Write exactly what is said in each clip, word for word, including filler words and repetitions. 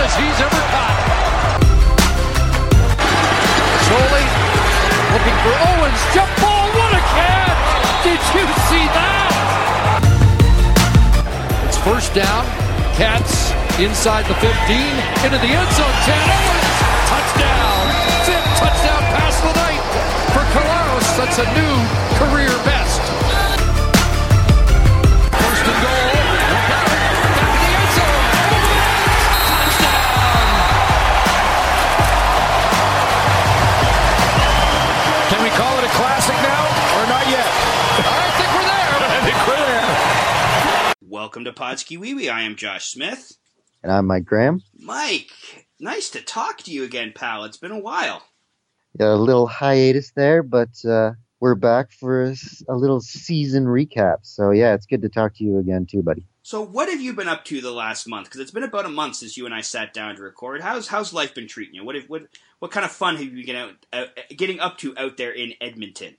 as he's ever caught. Jolie looking for Owens. Jump ball. What a catch. Did you see that? It's first down. Cats inside the fifteen. Into the end zone. ten. Owens. Touchdown. Fifth touchdown pass of the night for Collaros. That's a new career best. First and goal. Back in the end zone. Touchdown. Can we call it a classic now or not yet? I think we're there. I think we're there. Welcome to Podski Wee Wee. I am Josh Smith. And I'm Mike Graham. Mike, nice to talk to you again, pal. It's been a while. Yeah, a little hiatus there, but uh, we're back for a, a little season recap. So, yeah, it's good to talk to you again, too, buddy. So what have you been up to the last month? Because it's been about a month since you and I sat down to record. How's how's life been treating you? What have, what what kind of fun have you been out, uh, getting up to out there in Edmonton?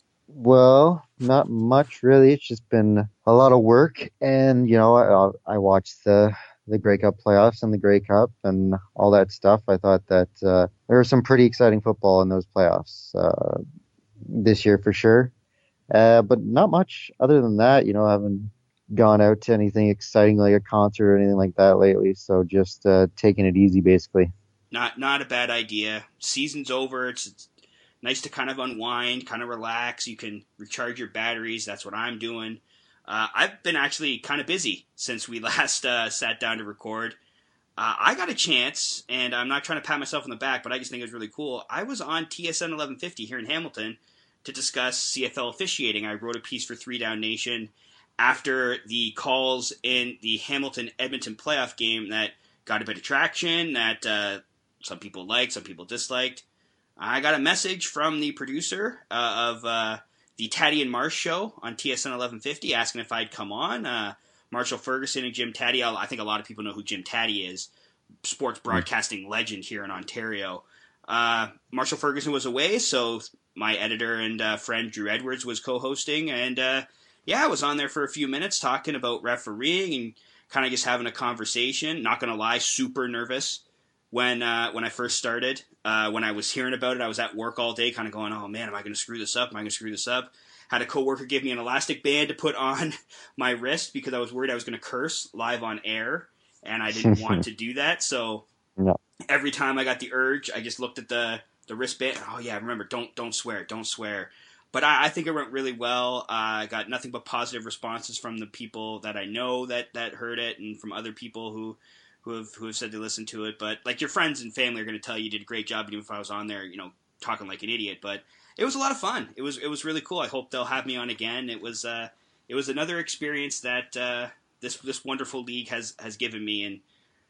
Well, not much, really. It's just been a lot of work. And, you know, I, I watched the... the Grey Cup playoffs and the Grey Cup and all that stuff. I thought that uh, there was some pretty exciting football in those playoffs uh, this year for sure. Uh, but not much other than that. You know, I haven't gone out to anything exciting like a concert or anything like that lately. So just uh, taking it easy, basically. Not not a bad idea. Season's over. It's, it's nice to kind of unwind, kind of relax. You can recharge your batteries. That's what I'm doing. Uh, I've been actually kind of busy since we last uh, sat down to record. Uh, I got a chance, and I'm not trying to pat myself on the back, but I just think it was really cool. I was on T S N eleven fifty here in Hamilton to discuss C F L officiating. I wrote a piece for Three Down Nation after the calls in the Hamilton-Edmonton playoff game that got a bit of traction, that uh, some people liked, some people disliked. I got a message from the producer uh, of... Uh, the Taddy and Marsh show on T S N eleven fifty, asking if I'd come on. Uh, Marshall Ferguson and Jim Taddy. I think a lot of people know who Jim Taddy is. Sports broadcasting mm. legend here in Ontario. Uh, Marshall Ferguson was away, so my editor and uh, friend Drew Edwards was co-hosting. And uh, yeah, I was on there for a few minutes talking about refereeing and kind of just having a conversation. Not going to lie, super nervous when uh, when I first started. Uh, when I was hearing about it, I was at work all day kind of going, oh man, am I going to screw this up? Am I going to screw this up? Had a coworker give me an elastic band to put on my wrist because I was worried I was going to curse live on air, and I didn't want to do that. So no. Every time I got the urge, I just looked at the, the wristband. Oh yeah, remember, don't don't swear, don't swear. But I, I think it went really well. Uh, I got nothing but positive responses from the people that I know that, that heard it, and from other people who who have who have said they listened to it. But like your friends and family are going to tell you you did a great job, even if I was on there, you know, talking like an idiot. But it was a lot of fun. It was it was really cool. I hope they'll have me on again. It was uh, it was another experience that uh, this this wonderful league has, has given me, and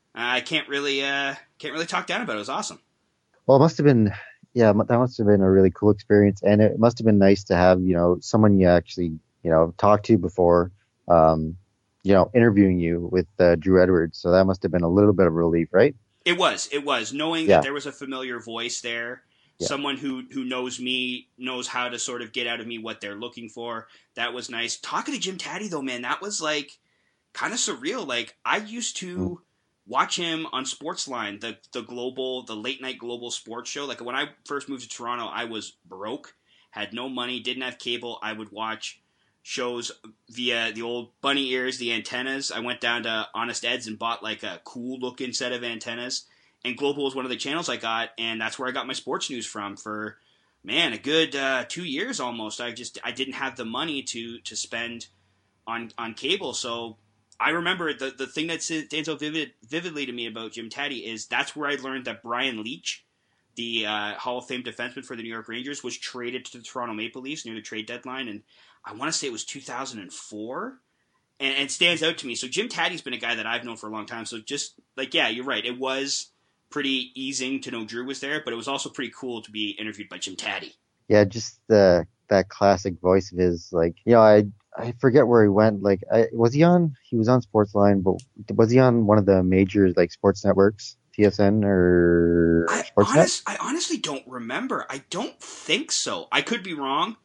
I can't really uh, can't really talk down about it. It was awesome. Well, it must have been yeah, that must have been a really cool experience, and it must have been nice to have, you know, someone you actually, you know, talked to before. Um, you know, interviewing you with uh, Drew Edwards. So that must have been a little bit of relief, right? It was. It was. Knowing yeah. that there was a familiar voice there, yeah. someone who, who knows me, knows how to sort of get out of me what they're looking for. That was nice. Talking to Jim Taddy, though, man, that was, like, kind of surreal. Like, I used to mm. watch him on Sportsline, the, the global, the late-night global sports show. Like, when I first moved to Toronto, I was broke, had no money, didn't have cable. I would watch shows via the old bunny ears, the antennas. I went down to Honest Ed's and bought like a cool looking set of antennas, and Global was one of the channels I got, and that's where I got my sports news from for, man, a good uh, two years almost. I just, I didn't have the money to, to spend on, on cable. So I remember the, the thing that stands out vivid, vividly to me about Jim Taddy is that's where I learned that Brian Leach, the uh, Hall of Fame defenseman for the New York Rangers, was traded to the Toronto Maple Leafs near the trade deadline, and I want to say it was two thousand four, and, and it stands out to me. So Jim Taddy's been a guy that I've known for a long time, so just, like, yeah, you're right. It was pretty easing to know Drew was there, but it was also pretty cool to be interviewed by Jim Taddy. Yeah, just the that classic voice of his, like, you know, I I forget where he went. Like, I, was he on, he was on Sportsline, but was he on one of the major, like, sports networks? T S N or I, Sportsnet? honest, I honestly don't remember. I don't think so. I could be wrong,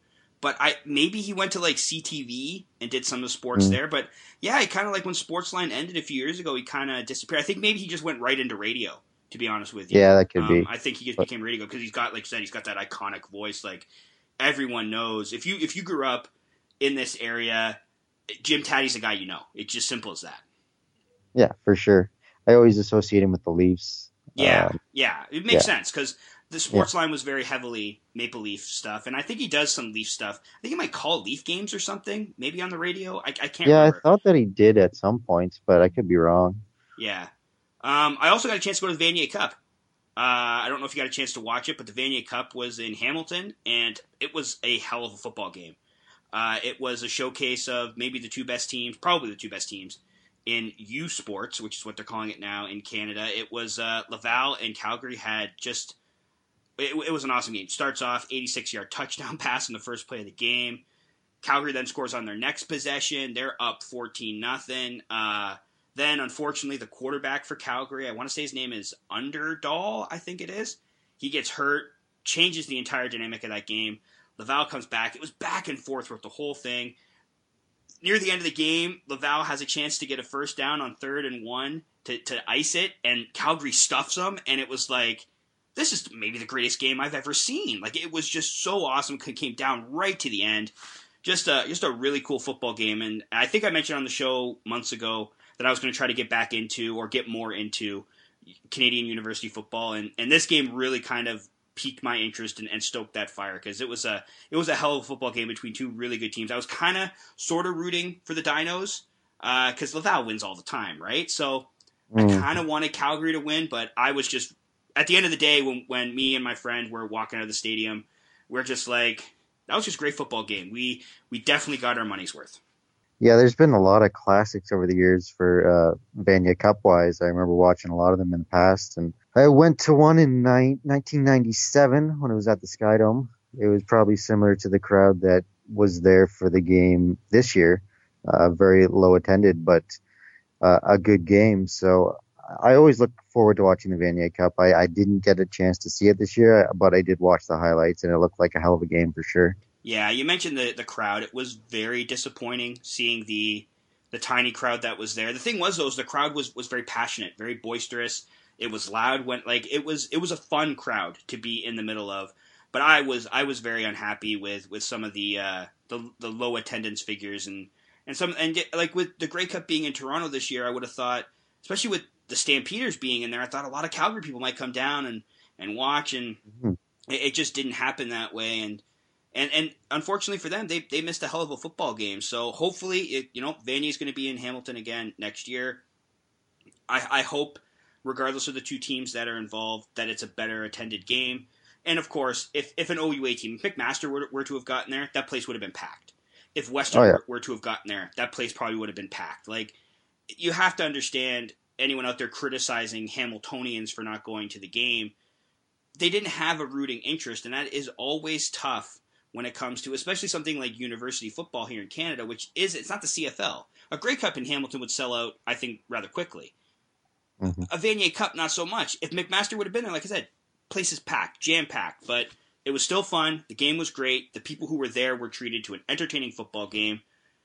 But I maybe he went to like C T V and did some of the sports Mm. there. But yeah, he kind of like when Sportsline ended a few years ago, he kind of disappeared. I think maybe he just went right into radio. To be honest with you, Yeah, that could um, be. I think he just But became radio because he's got, like you said, he's got that iconic voice. Like everyone knows if you if you grew up in this area, Jim Taddy's the guy you know. It's just simple as that. yeah, for sure. I always associate him with the Leafs. Yeah, Um, yeah, it makes yeah. sense because the Yeah. sports line was very heavily Maple Leaf stuff, and I think he does some Leaf stuff. I think he might call Leaf games or something, maybe on the radio. I, I can't Yeah, I remember. thought that he did at some points, but I could be wrong. Yeah. Um, I also got a chance to go to the Vanier Cup. Uh, I don't know if you got a chance to watch it, but the Vanier Cup was in Hamilton, and it was a hell of a football game. Uh, it was a showcase of maybe the two best teams, probably the two best teams in U Sports, which is what they're calling it now in Canada. It was uh, Laval and Calgary had just it, it was an awesome game. Starts off eighty-six yard touchdown pass in the first play of the game. Calgary then scores on their next possession. They're up fourteen nothing. Uh, then, unfortunately, the quarterback for Calgary, I want to say his name is Underdahl, I think it is. He gets hurt, changes the entire dynamic of that game. Laval comes back. It was back and forth with the whole thing. Near the end of the game, Laval has a chance to get a first down on third and one to, to ice it, and Calgary stuffs them, and it was like, this is maybe the greatest game I've ever seen. Like, it was just so awesome. It came down right to the end. Just a, just a really cool football game, and I think I mentioned on the show months ago that I was going to try to get back into or get more into Canadian university football, and, and this game really kind of piqued my interest and, and stoked that fire because it was a it was a hell of a football game between two really good teams. I was kind of sort of rooting for the Dinos because uh, Laval wins all the time, right? So Mm. I kind of wanted Calgary to win, but I was just at the end of the day when when me and my friend were walking out of the stadium, we're just like, that was just a great football game. We we definitely got our money's worth. Yeah, there's been a lot of classics over the years for uh, Vanier Cup-wise. I remember watching a lot of them in the past. And I went to one in ni- nineteen ninety-seven when it was at the Skydome. It was probably similar to the crowd that was there for the game this year. Uh, very low attended, but uh, a good game. So I always look forward to watching the Vanier Cup. I, I didn't get a chance to see it this year, but I did watch the highlights, and it looked like a hell of a game for sure. Yeah, you mentioned the the crowd. It was very disappointing seeing the the tiny crowd that was there. The thing was, though, is the crowd was, was very passionate, very boisterous. It was loud. When like it was it was a fun crowd to be in the middle of. But I was I was very unhappy with, with some of the, uh, the the low attendance figures and, and some and like with the Grey Cup being in Toronto this year, I would have thought, especially with the Stampeders being in there, I thought a lot of Calgary people might come down and, and watch, and Mm-hmm. it, it just didn't happen that way. And And and unfortunately for them, they they missed a hell of a football game. So hopefully, it, you know, Vanier's going to be in Hamilton again next year. I, I hope, regardless of the two teams that are involved, that it's a better attended game. And of course, if, if an O U A team, if McMaster were, were to have gotten there, that place would have been packed. If Western Oh, yeah. were, were to have gotten there, that place probably would have been packed. Like, you have to understand, anyone out there criticizing Hamiltonians for not going to the game, they didn't have a rooting interest, and that is always tough when it comes to, especially something like university football here in Canada, which is, it's not the C F L. A Grey Cup in Hamilton would sell out, I think, rather quickly. Mm-hmm. A Vanier Cup, not so much. If McMaster would have been there, like I said, place is packed, jam-packed, but it was still fun. The game was great. The people who were there were treated to an entertaining football game.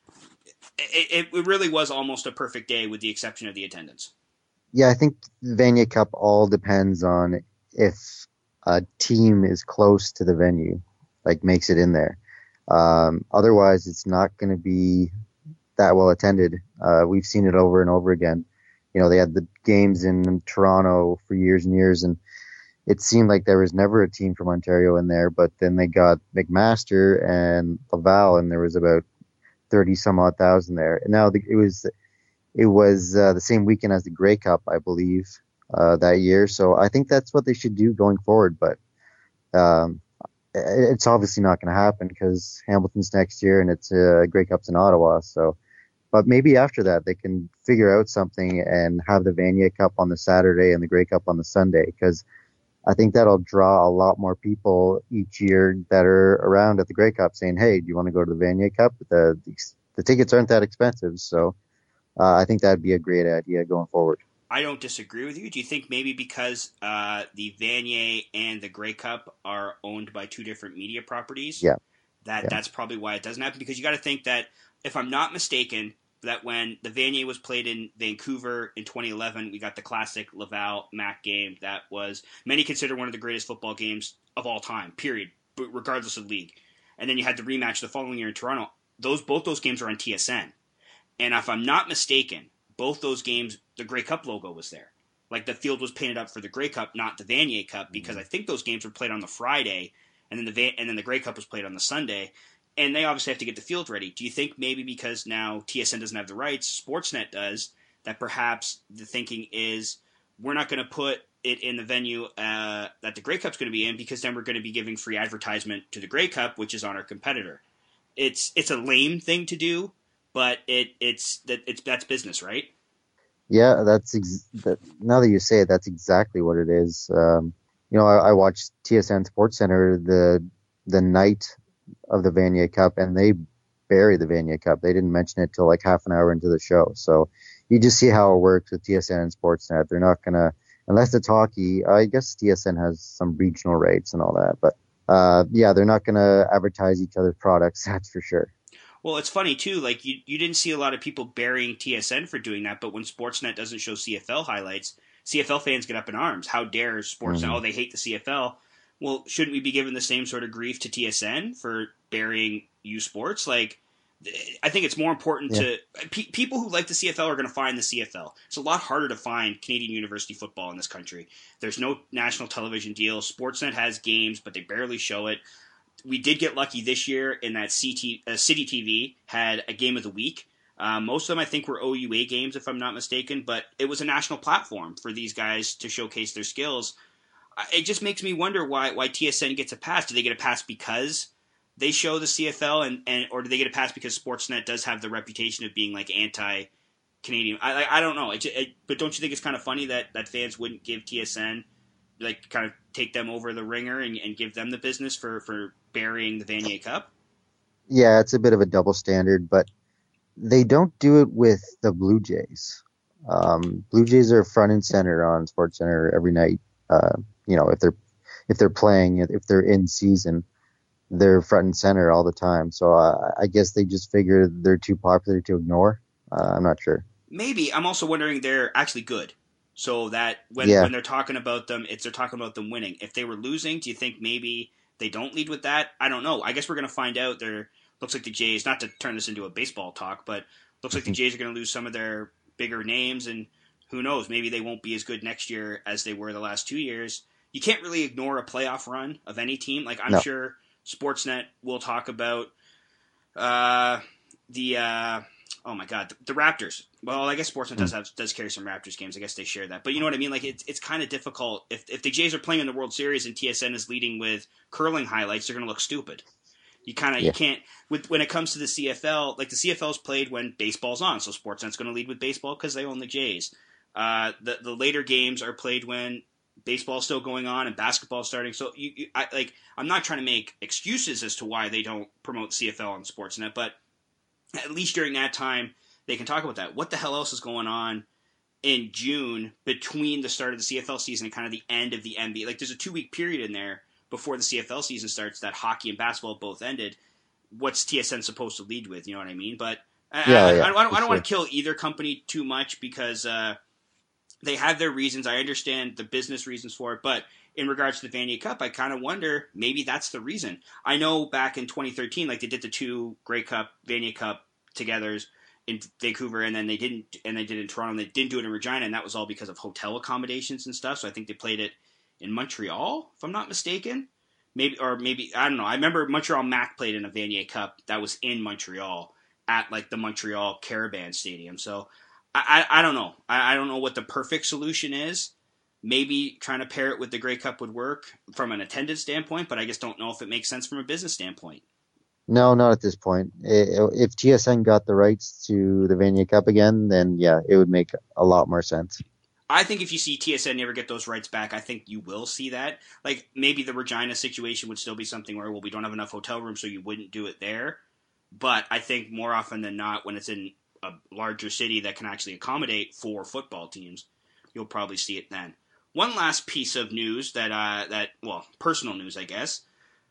It, it, it really was almost a perfect day with the exception of the attendance. Yeah, I think the Vanier Cup all depends on if a team is close to the venue, like makes it in there. Um, otherwise, it's not going to be that well attended. Uh, we've seen it over and over again. You know, they had the games in Toronto for years and years, and it seemed like there was never a team from Ontario in there, but then they got McMaster and Laval, and there was about thirty some odd thousand there. And now the, it was it was uh, the same weekend as the Grey Cup, I believe, uh, that year. So I think that's what they should do going forward. But um, it, it's obviously not going to happen because Hamilton's next year and it's uh, Grey Cup's in Ottawa. So, but maybe after that they can figure out something and have the Vanier Cup on the Saturday and the Grey Cup on the Sunday, because I think that'll draw a lot more people each year that are around at the Grey Cup saying, hey, do you want to go to the Vanier Cup? The, the, the tickets aren't that expensive. So uh, I think that'd be a great idea going forward. I don't disagree with you. Do you think maybe because uh, the Vanier and the Grey Cup are owned by two different media properties, Yeah. that Yeah. that's probably why it doesn't happen, because you got to think that, if I'm not mistaken, that when the Vanier was played in Vancouver in twenty eleven, we got the classic Laval-Mac game that was many consider one of the greatest football games of all time, period, regardless of league. And then you had the rematch the following year in Toronto. Those both those games are on T S N. And if I'm not mistaken, both those games, the Grey Cup logo was there. Like, the field was painted up for the Grey Cup, not the Vanier Cup, because I think those games were played on the Friday, and then the Van- and then the Grey Cup was played on the Sunday. And they obviously have to get the field ready. Do you think maybe because now T S N doesn't have the rights, Sportsnet does, that perhaps the thinking is, we're not going to put it in the venue uh, that the Grey Cup's going to be in, because then we're going to be giving free advertisement to the Grey Cup, which is on our competitor. It's it's a lame thing to do, but it it's that it's that's business, right? Yeah, that's ex- that, now that you say it, that's exactly what it is. Um, you know, I, I watched T S N Sports Center the the night of the Vanier Cup, and they buried the Vanier Cup. They didn't mention it till like half an hour into the show. So you just see how it works with T S N and Sportsnet. They're not gonna, unless it's hockey. I guess T S N has some regional rates and all that, but uh, yeah, they're not gonna advertise each other's products. That's for sure. Well, it's funny too. Like, you, you didn't see a lot of people burying T S N for doing that, but when Sportsnet doesn't show C F L highlights, C F L fans get up in arms. How dare Sportsnet? Mm-hmm. Oh, they hate the C F L. Well, shouldn't we be giving the same sort of grief to T S N for burying U Sports? Like, I think it's more important Yeah. to pe- people who like the C F L are going to find the C F L. It's a lot harder to find Canadian university football in this country. There's no national television deal. Sportsnet has games, but they barely show it. We did get lucky this year in that C T, uh, City T V had a game of the week. Uh, most of them, I think, were O U A games, if I'm not mistaken, but it was a national platform for these guys to showcase their skills. It just makes me wonder why why T S N gets a pass. Do they get a pass because they show the C F L, and, and or do they get a pass because Sportsnet does have the reputation of being like anti-Canadian? I I, I don't know. It, it, but don't you think it's kind of funny that, that fans wouldn't give T S N, like, kind of take them over the ringer and, and give them the business for, for burying the Vanier Cup? Yeah, it's a bit of a double standard, but they don't do it with the Blue Jays. Um, Blue Jays are front and center on SportsCenter every night. Uh, you know, if they're if they're playing, if they're in season, they're front and center all the time. So uh, I guess they just figure they're too popular to ignore. Uh, I'm not sure. Maybe. I'm also wondering they're actually good. So that when, Yeah. when they're talking about them, it's they're talking about them winning. If they were losing, do you think maybe they don't lead with that? I don't know. I guess we're going to find out. There looks like the Jays, not to turn this into a baseball talk, but looks like the Jays are going to lose some of their bigger names, and who knows, maybe they won't be as good next year as they were the last two years. You can't really ignore a playoff run of any team. Like, I'm No. sure Sportsnet will talk about uh, the uh, oh my god, the, the Raptors. Well, I guess Sportsnet does have does carry some Raptors games. I guess they share that. But you know what I mean? Like, it's it's kind of difficult if if the Jays are playing in the World Series and T S N is leading with curling highlights, they're going to look stupid. You kind of Yeah. you can't with when it comes to the C F L. Like, the C F L's played when baseball's on, so Sportsnet's going to lead with baseball because they own the Jays. Uh, the the later games are played when baseball's still going on and basketball's starting. So you, you I, like I'm not trying to make excuses as to why they don't promote C F L on Sportsnet, but at least during that time they can talk about that. What the hell else is going on in June between the start of the C F L season and kind of the end of the N B A? Like, there's a two week period in there before the C F L season starts that hockey and basketball both ended. What's T S N supposed to lead with? You know what I mean? But I, Yeah, I, yeah, I, I don't, for I don't want to sure. kill either company too much because uh, they have their reasons. I understand the business reasons for it, but in regards to the Vanier Cup, I kind of wonder maybe that's the reason. I know back in twenty thirteen, like, they did the two Grey Cup, Vanier Cup togethers in Vancouver, and then they didn't, and they did it in Toronto, and they didn't do it in Regina, and that was all because of hotel accommodations and stuff. So I think they played it in Montreal, if I'm not mistaken. Maybe, or maybe, I don't know. I remember Montreal Mac played in a Vanier Cup that was in Montreal at, like, the Montreal Caravan Stadium. So I, I, I don't know. I, I don't know what the perfect solution is. Maybe trying to pair it with the Grey Cup would work from an attendance standpoint, but I just don't know if it makes sense from a business standpoint. No, not at this point. I- If T S N got the rights to the Vanier Cup again, then yeah, it would make a lot more sense. I think if you see T S N never get those rights back, I think you will see that. Like, maybe the Regina situation would still be something where, well, we don't have enough hotel rooms, so you wouldn't do it there. But I think more often than not, when it's in a larger city that can actually accommodate four football teams, you'll probably see it then. One last piece of news that, uh, that well, personal news, I guess.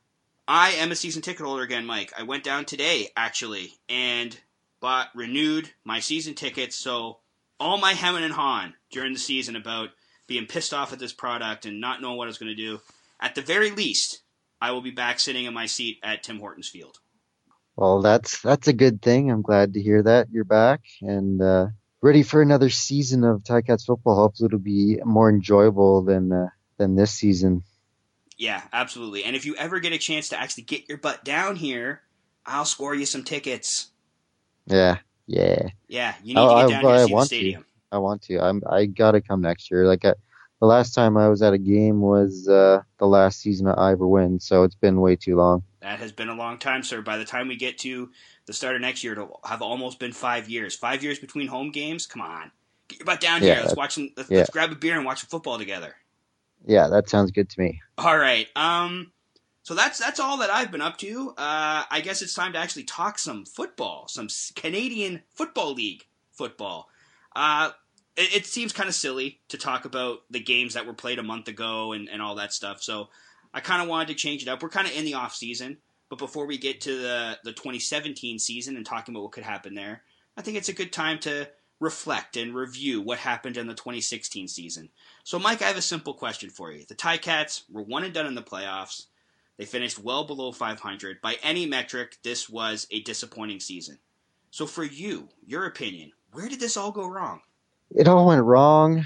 I am a season ticket holder again, Mike. I went down today, actually, and bought, renewed my season tickets. So all my hemming and hawing during the season about being pissed off at this product and not knowing what I was going to do, at the very least, I will be back sitting in my seat at Tim Hortons Field. Well, that's that's a good thing. I'm glad to hear that you're back and uh, ready for another season of Ticats football. Hopefully it'll be more enjoyable than uh, than this season. Yeah, absolutely. And if you ever get a chance to actually get your butt down here, I'll score you some tickets. Yeah, yeah. Yeah, you need Oh, to get down I, here I to see the want stadium. to. I want to. I'm. I gotta come next year. Like I, the last time I was at a game was uh, the last season of Ivor Win, so it's been way too long. That has been a long time, sir. By the time we get to the start of next year, it'll have almost been five years. Five years between home games? Come on. Get your butt down Yeah, here. Let's watch some, let's, yeah. let's grab a beer and watch some football together. Yeah, that sounds good to me. All right. Um, so that's that's all that I've been up to. Uh, I guess it's time to actually talk some football, some Canadian Football League football. Uh, it, it seems kind of silly to talk about the games that were played a month ago and, and all that stuff. So I kind of wanted to change it up. We're kind of in the off season, but before we get to the the twenty seventeen season and talking about what could happen there, I think it's a good time to reflect and review what happened in the twenty sixteen season. So, Mike, I have a simple question for you. The Ticats were one and done in the playoffs. They finished well below five hundred. By any metric, this was a disappointing season. So, for you, your opinion, where did this all go wrong? It all went wrong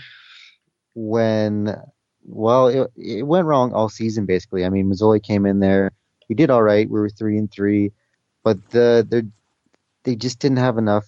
when, well, it, it went wrong all season basically. I mean, Mazzoli came in there. We did all right. We were three and three, but the the they just didn't have enough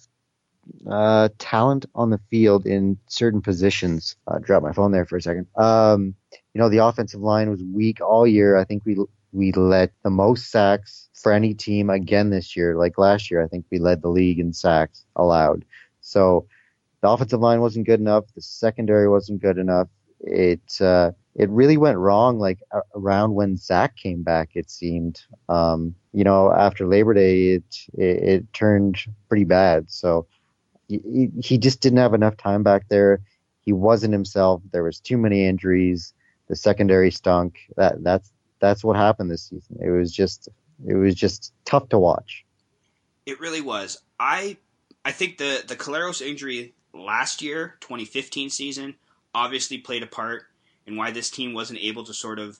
uh, talent on the field in certain positions. I dropped my phone there for a second. Um, you know, the offensive line was weak all year. I think we we let the most sacks for any team again this year. Like last year, I think we led the league in sacks allowed. So the offensive line wasn't good enough. The secondary wasn't good enough. It uh, it really went wrong like a- around when Zach came back, it seemed. Um, you know, after Labor Day, it, it, it turned pretty bad. So he, he just didn't have enough time back there. He wasn't himself. There was too many injuries. The secondary stunk. That that's that's what happened this season. It was just it was just tough to watch. It really was. I I think the the Collaros injury last year, twenty fifteen season, obviously played a part in why this team wasn't able to sort of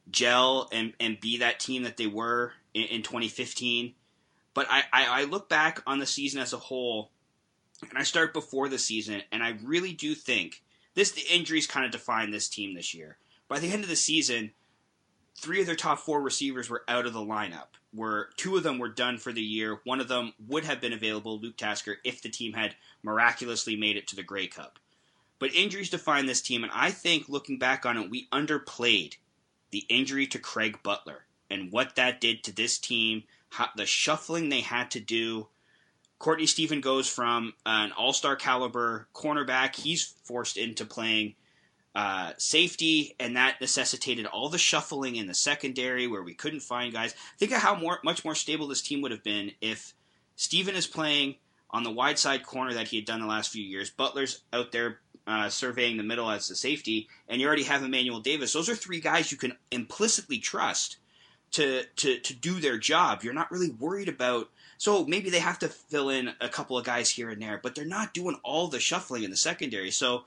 gel and, and be that team that they were in, in twenty fifteen. But I, I, I look back on the season as a whole, and I start before the season, and I really do think this the injuries kind of defined this team this year. By the end of the season, three of their top four receivers were out of the lineup. Where two of them were done for the year. One of them would have been available, Luke Tasker, if the team had miraculously made it to the Grey Cup. But injuries define this team, and I think looking back on it, we underplayed the injury to Craig Butler and what that did to this team, how, the shuffling they had to do. Courtney Stephen goes from an all-star caliber cornerback. He's forced into playing uh, safety, and that necessitated all the shuffling in the secondary where we couldn't find guys. Think of how more, much more stable this team would have been if Stephen is playing on the wide side corner that he had done the last few years. Butler's out there uh, surveying the middle as the safety, and you already have Emmanuel Davis. Those are three guys you can implicitly trust to, to, to do their job. You're not really worried about. So maybe they have to fill in a couple of guys here and there, but they're not doing all the shuffling in the secondary. So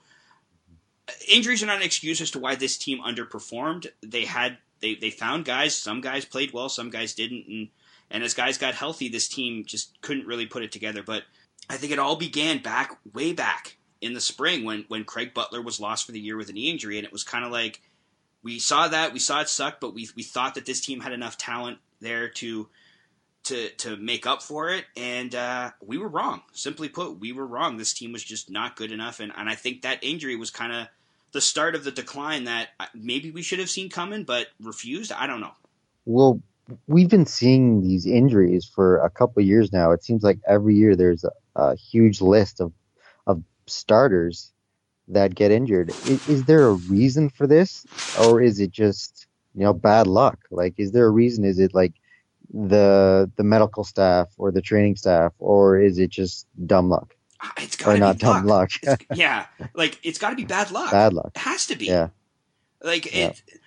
injuries are not an excuse as to why this team underperformed. They had they, they found guys. Some guys played well, some guys didn't, and and as guys got healthy, this team just couldn't really put it together. But I think it all began back way back in the spring when when Craig Butler was lost for the year with a knee injury, and it was kind of like we saw that we saw it suck, but we we thought that this team had enough talent there to. To, to make up for it, and uh, we were wrong. Simply put, we were wrong. This team was just not good enough, and, and I think that injury was kind of the start of the decline that maybe we should have seen coming, but refused. I don't know. Well, we've been seeing these injuries for a couple of years now. It seems like every year there's a, a huge list of of starters that get injured. Is, is there a reason for this, or is it just, you know, bad luck? Like, is there a reason? Is it like the the medical staff or the training staff, or is it just dumb luck? It's gotta or not be luck. dumb luck. It's, yeah, like it's got to be bad luck. Bad luck. It has to be. Yeah. Like yeah. it.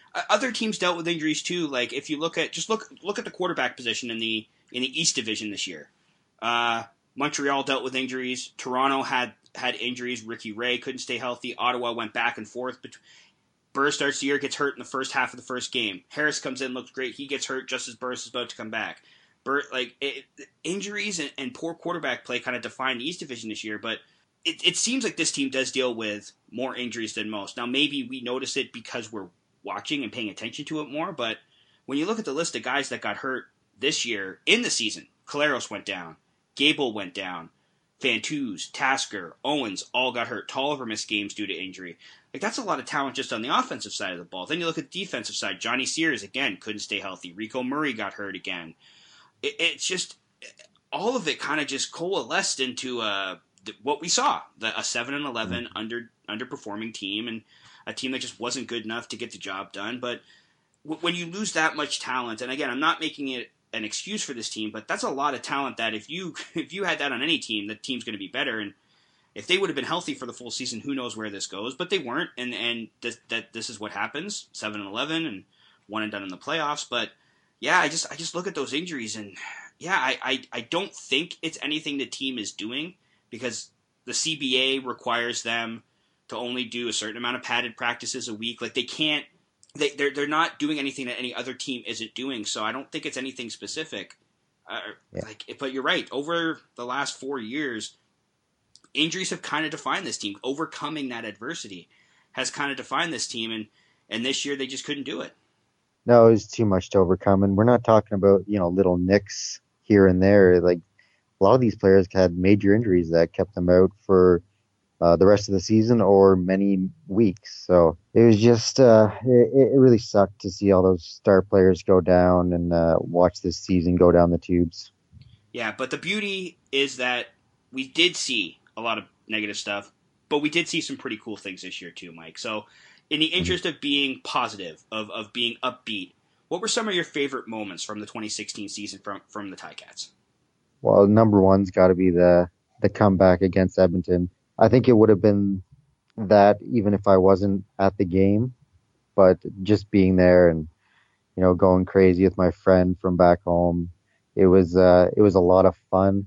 uh, other teams dealt with injuries too. Like if you look at just look look at the quarterback position in the in the East Division this year. Uh, Montreal dealt with injuries. Toronto had had injuries. Ricky Ray couldn't stay healthy. Ottawa went back and forth. But Burr starts the year, gets hurt in the first half of the first game. Harris comes in, looks great. He gets hurt just as Burris is about to come back. Burr, like it, injuries and, and poor quarterback play kind of define the East Division this year. But it, it seems like this team does deal with more injuries than most. Now maybe we notice it because we're watching and paying attention to it more. But when you look at the list of guys that got hurt this year in the season, Collaros went down. Gable went down. Fantuz, Tasker, Owens all got hurt. Tolliver missed games due to injury. Like that's a lot of talent just on the offensive side of the ball. Then you look at the defensive side. Johnny Sears, again, couldn't stay healthy. Rico Murray got hurt again. It, it's just, all of it kind of just coalesced into uh, what we saw. The, a seven and eleven under underperforming team and a team that just wasn't good enough to get the job done. But w- when you lose that much talent, and again, I'm not making it an excuse for this team, but that's a lot of talent that if you if you had that on any team, the team's going to be better. And if they would have been healthy for the full season, who knows where this goes? But they weren't, and and this, that this is what happens: seven and eleven, and one and done in the playoffs. But yeah, I just I just look at those injuries, and yeah, I I, I don't think it's anything the team is doing because the C B A requires them to only do a certain amount of padded practices a week. Like they can't. They, they're they're not doing anything that any other team isn't doing, so I don't think it's anything specific. Uh, yeah. Like, but you're right. Over the last four years, injuries have kind of defined this team. Overcoming that adversity has kind of defined this team, and, and this year they just couldn't do it. No, it was too much to overcome, and we're not talking about you know little nicks here and there. Like a lot of these players had major injuries that kept them out for Uh, the rest of the season or many weeks. So it was just, uh, it, it really sucked to see all those star players go down and uh, watch this season go down the tubes. Yeah, but the beauty is that we did see a lot of negative stuff, but we did see some pretty cool things this year too, Mike. So in the interest of being positive, of, of being upbeat, what were some of your favorite moments from the twenty sixteen season from, from the Ticats? Well, number one's got to be the, the comeback against Edmonton. I think it would have been that even if I wasn't at the game, but just being there and, you know, going crazy with my friend from back home, it was, uh, it was a lot of fun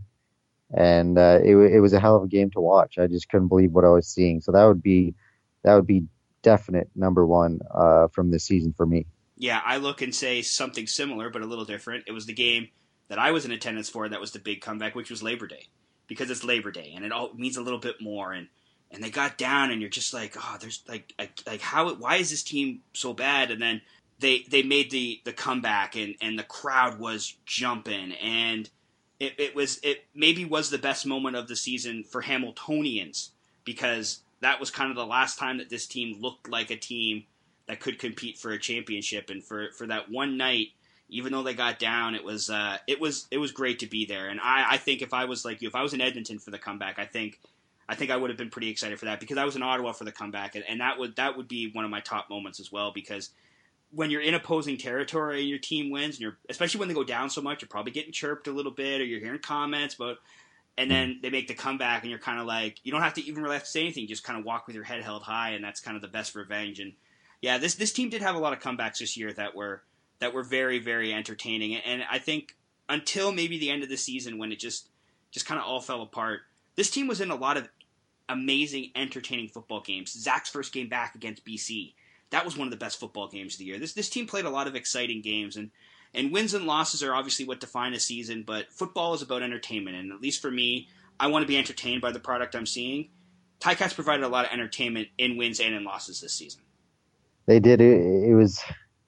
and, uh, it, it was a hell of a game to watch. I just couldn't believe what I was seeing. So that would be, that would be definite number one, uh, from this season for me. Yeah. I look and say something similar, but a little different. It was the game that I was in attendance for. That was the big comeback, which was Labor Day. Because it's Labor Day and it all means a little bit more, and, and they got down and you're just like, oh, there's like like, like how why is this team so bad? And then they they made the, the comeback and, and the crowd was jumping, and it, it was it maybe was the best moment of the season for Hamiltonians because that was kind of the last time that this team looked like a team that could compete for a championship, and for, for that one night. Even though they got down, it was uh, it was it was great to be there, and I, I think if I was like you, if I was in Edmonton for the comeback, I think I think I would have been pretty excited for that because I was in Ottawa for the comeback, and, and that would that would be one of my top moments as well. Because when you're in opposing territory and your team wins, and you're especially when they go down so much, you're probably getting chirped a little bit, or you're hearing comments about, and then they make the comeback, and you're kind of like you don't have to even really have to say anything, you just kind of walk with your head held high, and that's kind of the best revenge. And yeah, this this team did have a lot of comebacks this year that were. that were very, very entertaining. And I think until maybe the end of the season when it just just kind of all fell apart, this team was in a lot of amazing, entertaining football games. Zach's first game back against B C, that was one of the best football games of the year. This this team played a lot of exciting games, and, and wins and losses are obviously what define a season, but football is about entertainment, and at least for me, I want to be entertained by the product I'm seeing. Ticats provided a lot of entertainment in wins and in losses this season. They did. It, it was...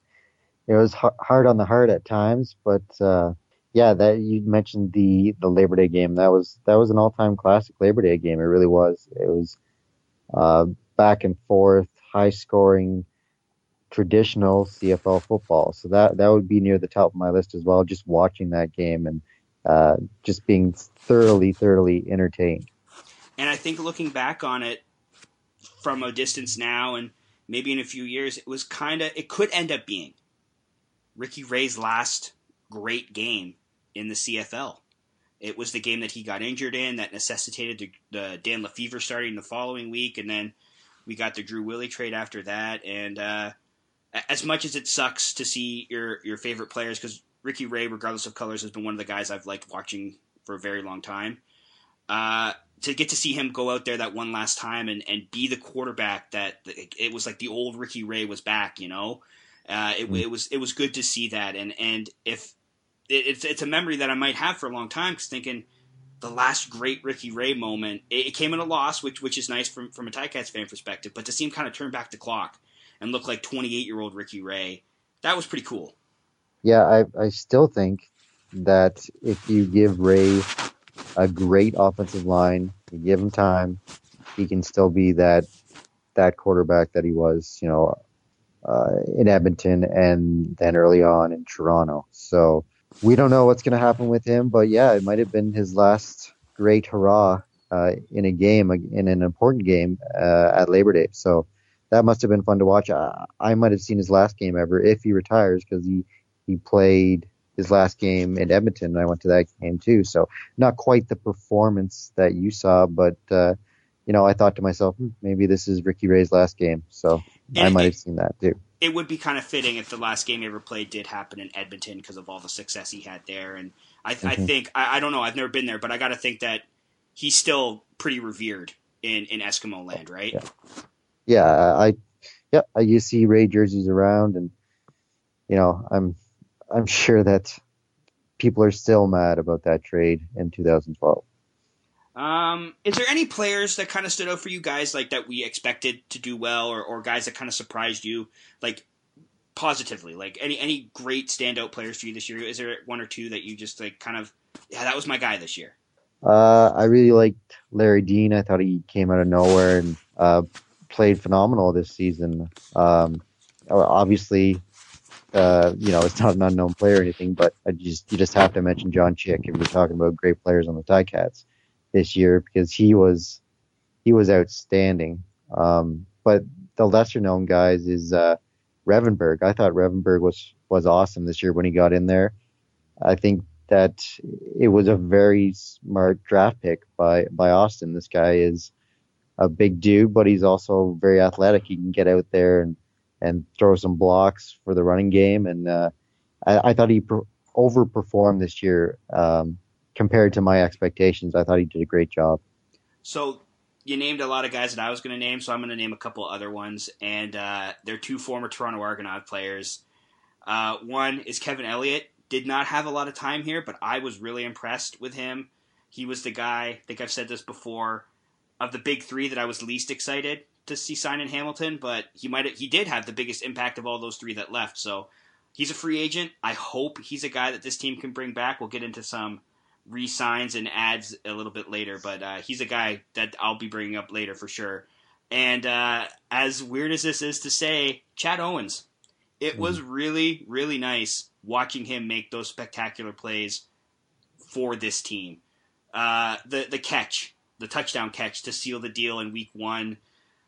It was hard on the heart at times, but uh, yeah, that you mentioned the, the Labor Day game. That was that was an all-time classic Labor Day game. It really was. It was uh, back and forth, high-scoring, traditional C F L football. So that that would be near the top of my list as well. Just watching that game and uh, just being thoroughly, thoroughly entertained. And I think looking back on it from a distance now, and maybe in a few years, it was kind of it could end up being Ricky Ray's last great game in the C F L. It was the game that he got injured in that necessitated the, the Dan Lefevre starting the following week, and then we got the Drew Willie trade after that. And uh, as much as it sucks to see your your favorite players, because Ricky Ray, regardless of colors, has been one of the guys I've liked watching for a very long time. Uh, to get to see him go out there that one last time and, and be the quarterback that it was like the old Ricky Ray was back, you know, uh, it, mm. it was it was good to see that, and and if it, it's it's a memory that I might have for a long time, because thinking the last great Ricky Ray moment, it, it came in a loss, which which is nice from from a Ticats fan perspective, but to see him kind of turn back the clock and look like twenty-eight year old Ricky Ray, that was pretty cool. Yeah, I I still think that if you give Ray a great offensive line, you give him time, he can still be that that quarterback that he was, you know, uh, in Edmonton and then early on in Toronto. So we don't know what's going to happen with him, but yeah, it might have been his last great hurrah uh, in a game, in an important game uh, at Labor Day. So that must have been fun to watch. I, I might have seen his last game ever if he retires, because he, he played his last game in Edmonton, and I went to that game too. So not quite the performance that you saw, but uh, you know, I thought to myself, hmm, maybe this is Ricky Ray's last game. So and I might it, have seen that too. It would be kind of fitting if the last game he ever played did happen in Edmonton because of all the success he had there. And I, mm-hmm. I think I, I don't know, I've never been there, but I got to think that he's still pretty revered in, in Eskimo land, right? Yeah, yeah, I yeah, you see Ray jerseys around, and you know, I'm. I'm sure that people are still mad about that trade in two thousand twelve. Um, is there any players that kind of stood out for you guys, like that we expected to do well, or, or guys that kind of surprised you, like positively? Like any any great standout players for you this year? Is there one or two that you just like kind of, yeah, that was my guy this year? Uh, I really liked Larry Dean. I thought he came out of nowhere and uh, played phenomenal this season. Um, obviously. Uh, you know, it's not an unknown player or anything, but I just you just have to mention John Chick if you're talking about great players on the Ticats this year, because he was he was outstanding. Um, but the lesser known guys is uh, Revenberg. I thought Revenberg was was awesome this year when he got in there. I think that it was a very smart draft pick by by Austin. This guy is a big dude, but he's also very athletic. He can get out there and and throw some blocks for the running game. And uh, I, I thought he per- overperformed this year um, compared to my expectations. I thought he did a great job. So you named a lot of guys that I was going to name, so I'm going to name a couple other ones. And uh, they're two former Toronto Argonaut players. Uh, one is Kevin Elliott. Did not have a lot of time here, but I was really impressed with him. He was the guy, I think I've said this before, of the big three that I was least excited to see sign in Hamilton, but he might he did have the biggest impact of all those three that left. So he's a free agent. I hope he's a guy that this team can bring back. We'll get into some re-signs and ads a little bit later, but uh, he's a guy that I'll be bringing up later for sure. And uh, as weird as this is to say, Chad Owens. It was really, really nice watching him make those spectacular plays for this team. Uh, the the catch, the touchdown catch to seal the deal in week one.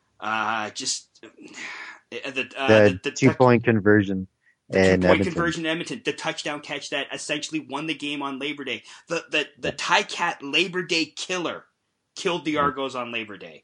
Uh, just uh, the, uh, the, the, the two touch, point conversion. The two point Edmonton. conversion in Edmonton. The touchdown catch that essentially won the game on Labor Day. The the the Ticat Labor Day killer killed the Argos on Labor Day.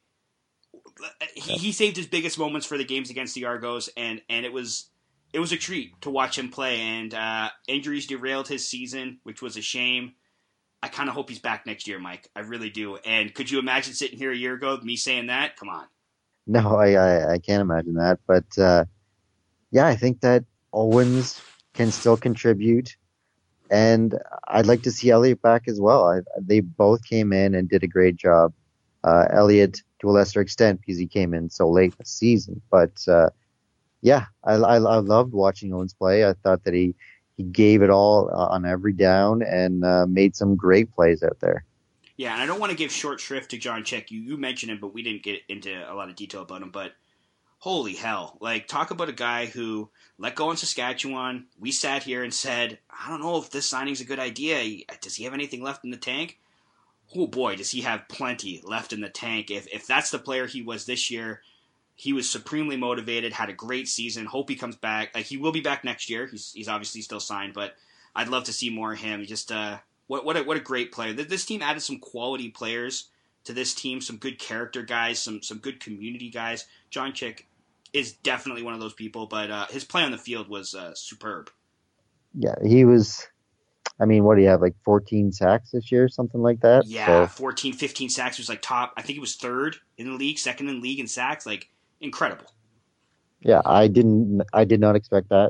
He, he saved his biggest moments for the games against the Argos, and, and it was it was a treat to watch him play. And uh, injuries derailed his season, which was a shame. I kind of hope he's back next year, Mike. I really do. And could you imagine sitting here a year ago, me saying that? Come on. No, I, I, I can't imagine that. But, uh, yeah, I think that Owens can still contribute. And I'd like to see Elliott back as well. I, they both came in and did a great job. Uh, Elliott, to a lesser extent, because he came in so late in the season. But, uh, yeah, I, I, I loved watching Owens play. I thought that he, he gave it all on every down and uh, made some great plays out there. Yeah, and I don't want to give short shrift to John Chick. You, you mentioned him, but we didn't get into a lot of detail about him. But holy hell. Like, talk about a guy who let go in Saskatchewan. We sat here and said, I don't know if this signing's a good idea. Does he have anything left in the tank? Oh, boy, does he have plenty left in the tank. If if that's the player he was this year, he was supremely motivated, had a great season. Hope he comes back. Like, he will be back next year. He's he's obviously still signed, but I'd love to see more of him. Just uh, what what a, what a great player. This team added some quality players to this team, some good character guys, some some good community guys. John Chick, is definitely one of those people, but uh, his play on the field was uh, superb. Yeah, he was. I mean, what do you have, like fourteen sacks this year, something like that? Yeah, So fourteen, fifteen sacks was like top. I think he was third in the league, second in the league in sacks. Like incredible. yeah, I didn't. I did not expect that.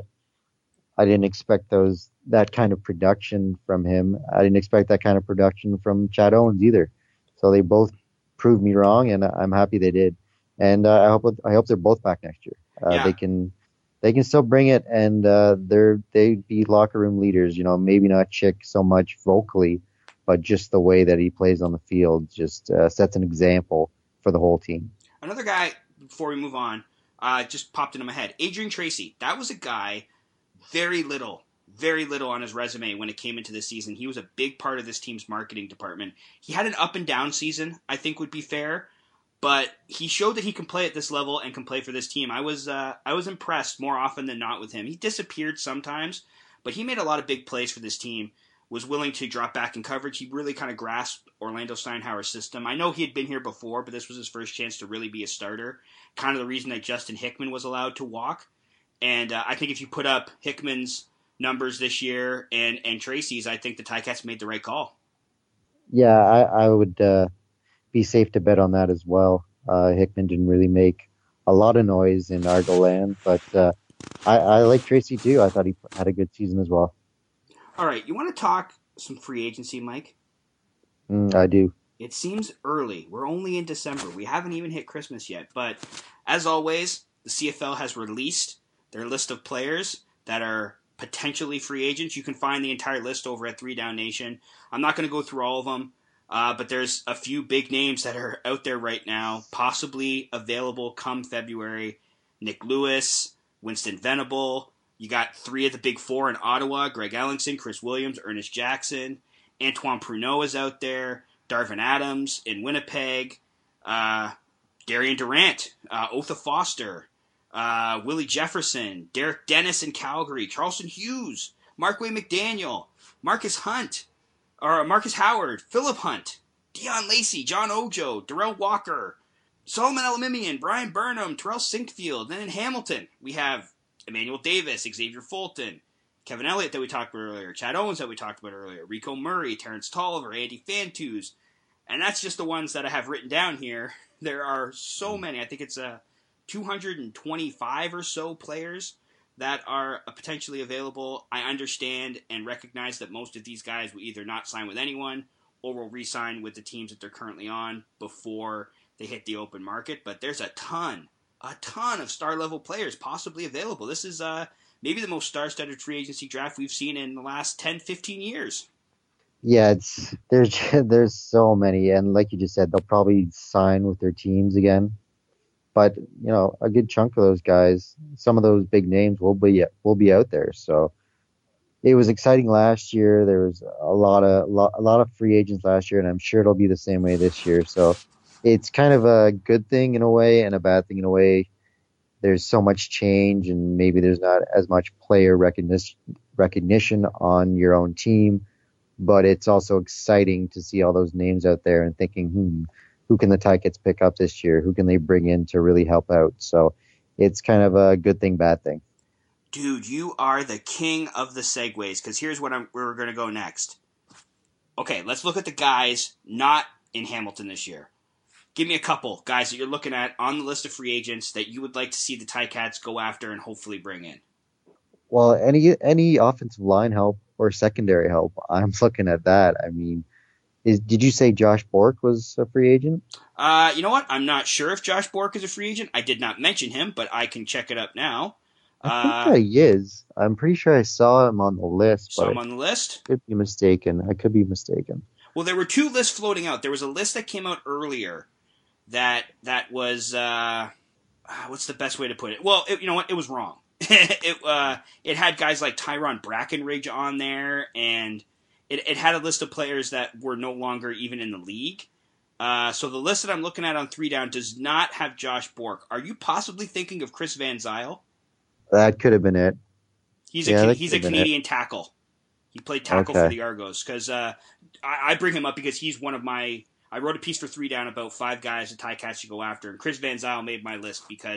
I didn't expect those that kind of production from him. I didn't expect that kind of production from Chad Owens either. So they both proved me wrong, and I'm happy they did. And uh, I hope I hope they're both back next year. Uh, Yeah. They can they can still bring it, and uh, they're they'd be locker room leaders. You know, maybe not Chick so much vocally, but just the way that he plays on the field just uh, sets an example for the whole team. Another guy, before we move on, uh, just popped into my head. Adrian Tracy. That was a guy, very little, very little on his resume when it came into this season. He was a big part of this team's marketing department. He had an up and down season, I think would be fair, but he showed that he can play at this level and can play for this team. I was uh, I was impressed more often than not with him. He disappeared sometimes, but he made a lot of big plays for this team, was willing to drop back in coverage. He really kind of grasped Orlando Steinhauer's system. I know he had been here before, but this was his first chance to really be a starter. Kind of the reason that Justin Hickman was allowed to walk. And uh, I think if you put up Hickman's numbers this year and, and Tracy's, I think the Ticats made the right call. Yeah, I, I would uh, be safe to bet on that as well. Uh, Hickman didn't really make a lot of noise in Argo land, but uh, I, I like Tracy too. I thought he had a good season as well. All right, you want to talk some free agency, Mike? Mm, I do. It seems early. We're only in December. We haven't even hit Christmas yet. But as always, the C F L has released their list of players that are potentially free agents. You can find the entire list over at Three Down Nation. I'm not going to go through all of them, uh, but there's a few big names that are out there right now, possibly available come February. Nick Lewis, Winston Venable. You got three of the big four in Ottawa, Greg Ellingson, Chris Williams, Ernest Jackson. Antoine Pruneau is out there. Darvin Adams in Winnipeg. Uh, Darian Durant. Uh, Otha Foster. Uh, Willie Jefferson. Derek Dennis in Calgary. Charleston Hughes. Markway McDaniel. Marcus Hunt. Or Marcus Howard. Philip Hunt. Dion Lacey. John Ojo. Darrell Walker. Solomon Elamimian. Brian Burnham. Terrell Sinkfield. Then in Hamilton, we have Emmanuel Davis, Xavier Fulton, Kevin Elliott that we talked about earlier, Chad Owens that we talked about earlier, Rico Murray, Terrence Tolliver, Andy Fantus. And that's just the ones that I have written down here. There are so many. I think it's uh, two hundred twenty-five or so players that are potentially available. I understand and recognize that most of these guys will either not sign with anyone or will re-sign with the teams that they're currently on before they hit the open market. But there's a ton A ton of star-level players possibly available. This is uh, maybe the most star-studded free agency draft we've seen in the last ten, fifteen years. Yeah, it's there's there's so many, and like you just said, they'll probably sign with their teams again. But you know, a good chunk of those guys, some of those big names will be will be out there. So it was exciting last year. There was a lot of a lot of free agents last year, and I'm sure it'll be the same way this year. So it's kind of a good thing in a way and a bad thing in a way. There's so much change, and maybe there's not as much player recognition recognition on your own team, but it's also exciting to see all those names out there and thinking, hmm, who can the Ticats pick up this year? Who can they bring in to really help out? So it's kind of a good thing, bad thing. Dude, you are the king of the segues, because here's what I'm, where we're going to go next. Okay, let's look at the guys not in Hamilton this year. Give me a couple guys that you're looking at on the list of free agents that you would like to see the Ticats go after and hopefully bring in. Well, any any offensive line help or secondary help, I'm looking at that. I mean, is did you say Josh Bork was a free agent? Uh, you know what? I'm not sure if Josh Bork is a free agent. I did not mention him, but I can check it up now. I think Uh, that he is. I'm pretty sure I saw him on the list, saw but him on the list. I could be mistaken. I could be mistaken. Well, there were two lists floating out. There was a list that came out earlier that that was uh, what's the best way to put it? Well, it, you know what? It was wrong. it uh, it had guys like Tyron Brackenridge on there, and it, it had a list of players that were no longer even in the league. Uh, so the list that I'm looking at on Three Down does not have Josh Bork. Are you possibly thinking of Chris Van Zyl? That could have been it. He's Yeah, a that he's a could've been Canadian tackle. He played tackle Okay. for the Argos because uh, I, I bring him up because he's one of my. I wrote a piece for Three Down about five guys the Ticats should go after, and Chris Van Zyl made my list because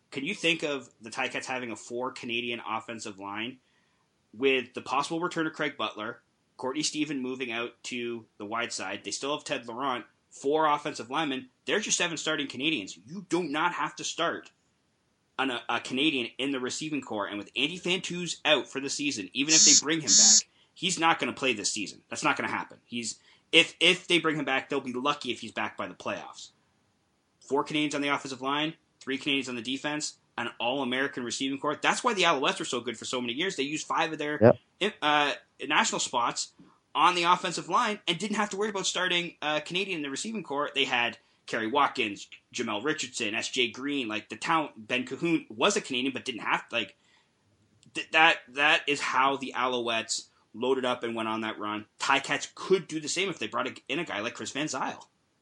can you think of the Ticats having a four Canadian offensive line with the possible return of Craig Butler, Courtney Stephen moving out to the wide side? They still have Ted Laurent, four offensive linemen. There's your seven starting Canadians. You do not have to start an, a, a Canadian in the receiving corps. And with Andy Fantuz out for the season, even if they bring him back, he's not going to play this season. That's not going to happen. He's if if they bring him back, they'll be lucky if he's back by the playoffs. Four Canadians on the offensive line, three Canadians on the defense, an all-American receiving corps. That's why the Alouettes were so good for so many years. They used five of their yep. uh, national spots on the offensive line and didn't have to worry about starting a Canadian in the receiving corps. They had Kerry Watkins, Jamel Richardson, S J Green, like the talent. Ben Cahoon was a Canadian but didn't have to, like th- that. That is how the Alouettes loaded up and went on that run. Ticats could do the same if they brought in a guy like Chris Van Zyl.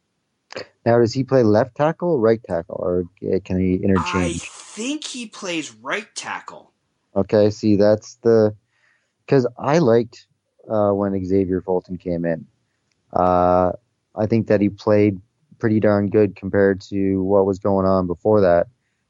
Now, does he play left tackle, right tackle, or can he interchange? I think he plays right tackle. Okay, see, that's the because I liked uh, when Xavier Fulton came in. Uh, I think that he played pretty darn good compared to what was going on before that.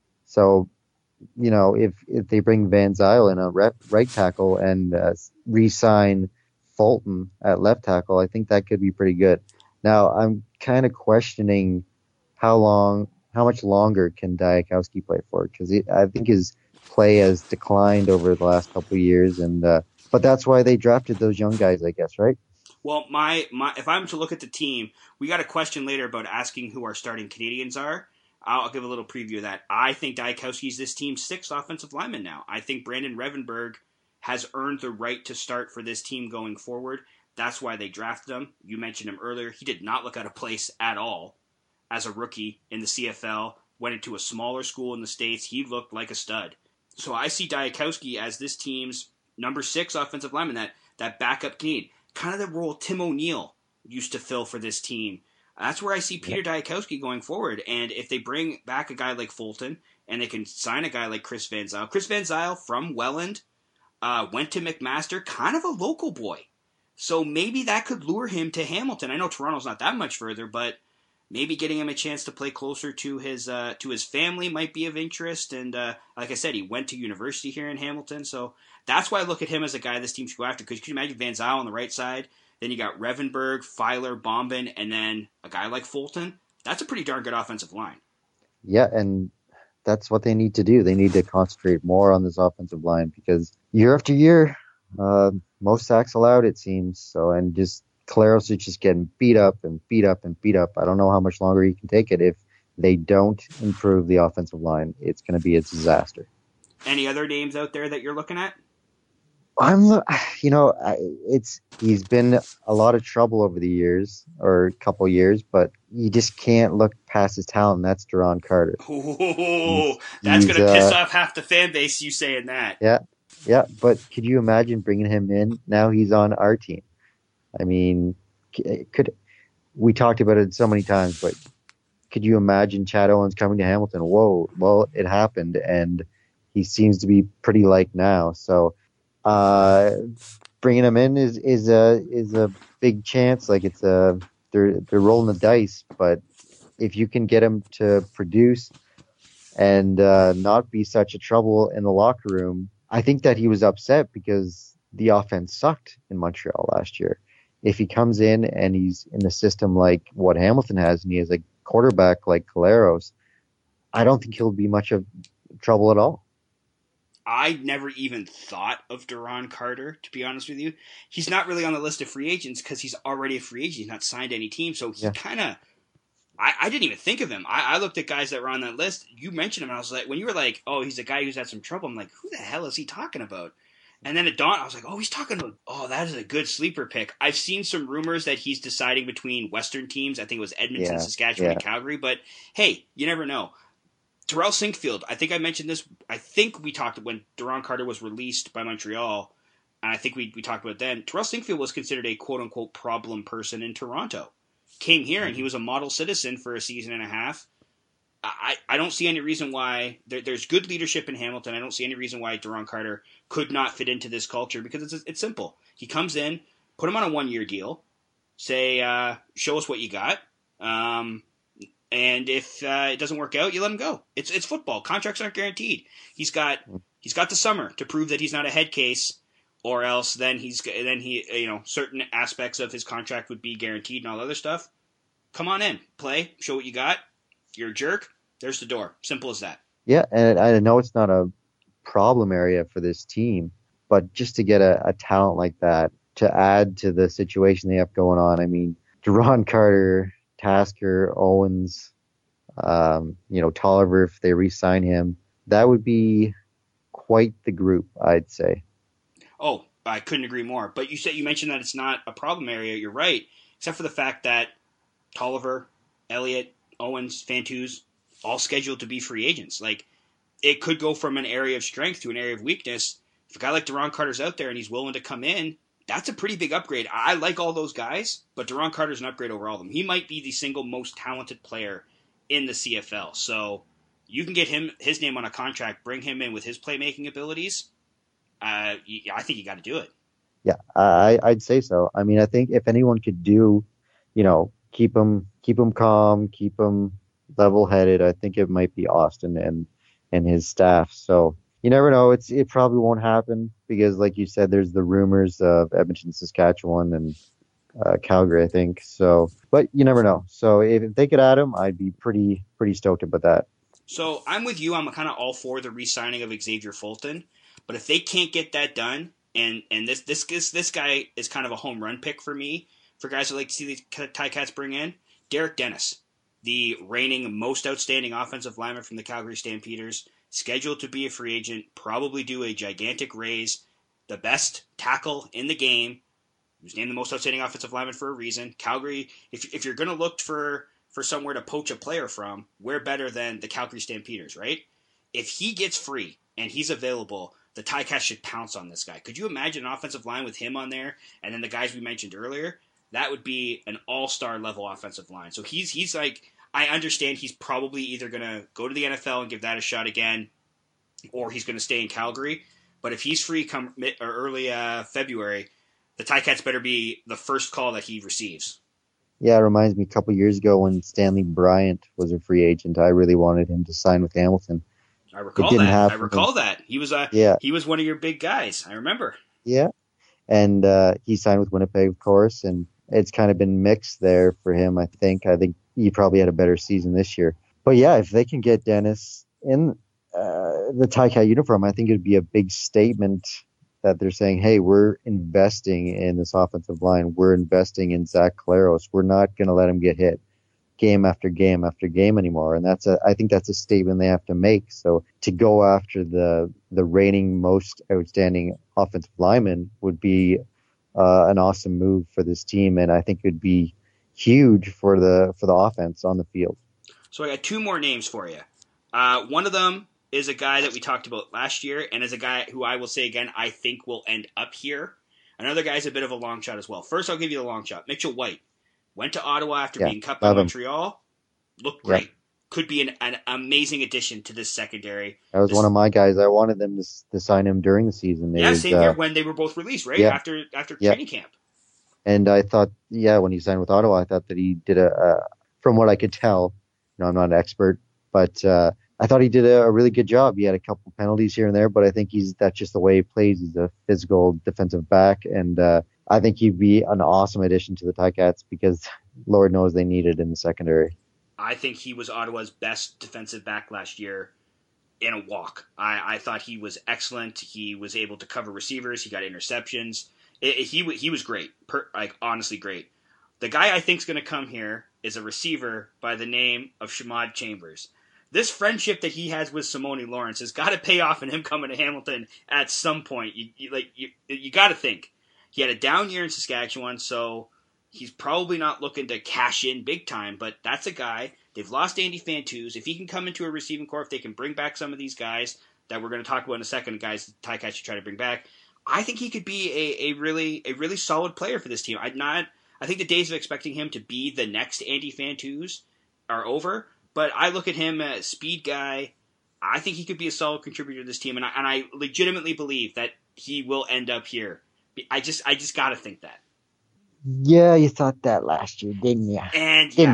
So, you know, if if they bring Van Zyl in a rep, right tackle and uh, re-sign Fulton at left tackle, I think that could be pretty good. Now, I'm kind of questioning how long, how much longer can Diakowski play for? Because I think his play has declined over the last couple of years, and uh, but that's why they drafted those young guys, I guess, right? Well, my, my if I'm to look at the team, we got a question later about asking who our starting Canadians are. I'll give a little preview of that. I think Diakowski's this team's sixth offensive lineman now. I think Brandon Revenberg has earned the right to start for this team going forward. That's why they drafted him. You mentioned him earlier. He did not look out of place at all as a rookie in the C F L. Went into a smaller school in the States. He looked like a stud. So I see Diakowski as this team's number six offensive lineman, that, that backup Canadian. Kind of the role Tim O'Neill used to fill for this team. That's where I see Peter Diakowski going forward. And if they bring back a guy like Fulton and they can sign a guy like Chris Van Zyl. Chris Van Zyl from Welland uh, went to McMaster, kind of a local boy. So maybe that could lure him to Hamilton. I know Toronto's not that much further, but maybe getting him a chance to play closer to his uh, to his family might be of interest. And uh, like I said, he went to university here in Hamilton, so that's why I look at him as a guy this team should go after. Because you can imagine Van Zyl on the right side, then you got Revenberg, Filer, Bombin, and then a guy like Fulton. That's a pretty darn good offensive line. Yeah, and that's what they need to do. They need to concentrate more on this offensive line because year after year. Uh, most sacks allowed, it seems. So, and just Collaros is just getting beat up and beat up and beat up. I don't know how much longer he can take it. If they don't improve the offensive line, it's going to be a disaster. Any other names out there that you're looking at? I'm, you know, it's he's been a lot of trouble over the years or a couple years, but you just can't look past his talent. And that's Duron Carter. Ooh, that's going to uh, piss off half the fan base. You saying that? Yeah. Yeah, but could you imagine bringing him in? Now he's on our team. I mean, could we talked about it so many times, but could you imagine Chad Owens coming to Hamilton? Whoa, well, it happened, and he seems to be pretty like now. So uh, bringing him in is is a is a big chance. Like it's a they're they're rolling the dice, but if you can get him to produce and uh, not be such a trouble in the locker room. I think that he was upset because the offense sucked in Montreal last year. If he comes in and he's in a system like what Hamilton has and he has a quarterback like Collaros, I don't think he'll be much of trouble at all. I never even thought of Duron Carter, to be honest with you. He's not really on the list of free agents because he's already a free agent. He's not signed to any team, so he yeah. kind of... I, I didn't even think of him. I, I looked at guys that were on that list. You mentioned him, and I was like, when you were like, oh, he's a guy who's had some trouble, I'm like, who the hell is he talking about? And then at dawn, I was like, oh, he's talking about, oh, that is a good sleeper pick. I've seen some rumors that he's deciding between Western teams. I think it was Edmonton, yeah, Saskatchewan, yeah. and Calgary. But, hey, you never know. Terrell Sinkfield, I think I mentioned this. I think we talked when Duron Carter was released by Montreal, and I think we, we talked about it then. Terrell Sinkfield was considered a quote-unquote problem person in Toronto. Came here and he was a model citizen for a season and a half. I, I don't see any reason why there, there's good leadership in Hamilton. I don't see any reason why Duron Carter could not fit into this culture because it's it's simple. He comes in, put him on a one year deal, say uh, show us what you got, um, And if uh, it doesn't work out, you let him go. It's it's football. Contracts aren't guaranteed. He's got he's got the summer to prove that he's not a head case, or else then he's then he you know certain aspects of his contract would be guaranteed and all other stuff. Come on in, play, show what you got. You're a jerk. There's the door. Simple as that. Yeah, and I know it's not a problem area for this team, but just to get a, a talent like that to add to the situation they have going on. I mean, Duron Carter, Tasker, Owens, um, you know, Tolliver, if they re-sign him, that would be quite the group, I'd say. Oh, I couldn't agree more. But you said you mentioned that it's not a problem area. You're right, except for the fact that Tolliver, Elliott, Owens, Fantuz, all scheduled to be free agents. Like, it could go from an area of strength to an area of weakness. If a guy like Duron Carter's out there and he's willing to come in, that's a pretty big upgrade. I like all those guys, but Duron Carter's an upgrade over all of them. He might be the single most talented player in the C F L. So you can get him his name on a contract, bring him in with his playmaking abilities. Uh, I think you got to do it. Yeah, I, I'd say so. I mean, I think if anyone could do, you know, keep him keep him calm, keep him level-headed, I think it might be Austin and and his staff. So you never know. It's it probably won't happen because, like you said, there's the rumors of Edmonton, Saskatchewan, and uh, Calgary, I think. So, but you never know. So if, if they could add him, I'd be pretty pretty stoked about that. So I'm with you. I'm kind of all for the re-signing of Xavier Fulton, but if they can't get that done, and and this this this this guy is kind of a home run pick for me for guys who like to see the Ticats bring in Derek Dennis, the reigning most outstanding offensive lineman from the Calgary Stampeders. Scheduled to be a free agent, probably do a gigantic raise, the best tackle in the game. He was named the most outstanding offensive lineman for a reason. Calgary, if if you're going to look for, for somewhere to poach a player from, where better than the Calgary Stampeders, right? If he gets free and he's available, the Ticats should pounce on this guy. Could you imagine an offensive line with him on there and then the guys we mentioned earlier? That would be an all-star level offensive line. So he's he's like... I understand he's probably either going to go to the N F L and give that a shot again, or he's going to stay in Calgary. But if he's free come mid, or early uh, February, the Ticats better be the first call that he receives. Yeah, it reminds me a couple years ago when Stanley Bryant was a free agent. I really wanted him to sign with Hamilton. I recall that. I recall that. He was a, yeah. he was one of your big guys. I remember. Yeah, and uh, he signed with Winnipeg, of course, and it's kind of been mixed there for him, I think. I think he probably had a better season this year. But yeah, if they can get Dennis in uh, the Ticat uniform, I think it would be a big statement that they're saying, hey, we're investing in this offensive line. We're investing in Zach Collaros. We're not going to let him get hit game after game after game anymore. And that's a, I think that's a statement they have to make. So to go after the the reigning most outstanding offensive lineman would be uh, an awesome move for this team. And I think it would be huge for the for the offense on the field. So I got two more names for you. Uh, one of them is a guy that we talked about last year, and is a guy who I will say again I think will end up here. Another guy's a bit of a long shot as well. First, I'll give you the long shot. Mitchell White went to Ottawa after yeah, being cut by him. Montreal. Looked great. Yeah. Could be an, an amazing addition to this secondary. That was this, one of my guys. I wanted them to, to sign him during the season. Yeah, was, same uh, here when they were both released, right? Yeah. After after Yeah. training camp. And I thought, yeah, when he signed with Ottawa, I thought that he did a, uh, from what I could tell, you know, I'm not an expert, but uh, I thought he did a, a really good job. He had a couple penalties here and there, but I think he's that's just the way he plays. He's a physical defensive back, and uh, I think he'd be an awesome addition to the Ticats because Lord knows they need it in the secondary. I think he was Ottawa's best defensive back last year in a walk. I, I thought he was excellent. He was able to cover receivers. He got interceptions. It, it, he he was great, per, like honestly great. The guy I think is going to come here is a receiver by the name of Shamad Chambers. This friendship that he has with Simone Lawrence has got to pay off in him coming to Hamilton at some point. You, you like you you got to think he had a down year in Saskatchewan, so he's probably not looking to cash in big time. But that's a guy. They've lost Andy Fantuz. If he can come into a receiving corps, if they can bring back some of these guys that we're going to talk about in a second, guys the Ticats should try to bring back. I think he could be a, a really a really solid player for this team. I'd not. I think the days of expecting him to be the next Andy Fantuz are over. But I look at him as a speed guy. I think he could be a solid contributor to this team, and I, and I legitimately believe that he will end up here. I just I just got to think that. Yeah, you thought that last year, didn't you? And didn't yeah, you?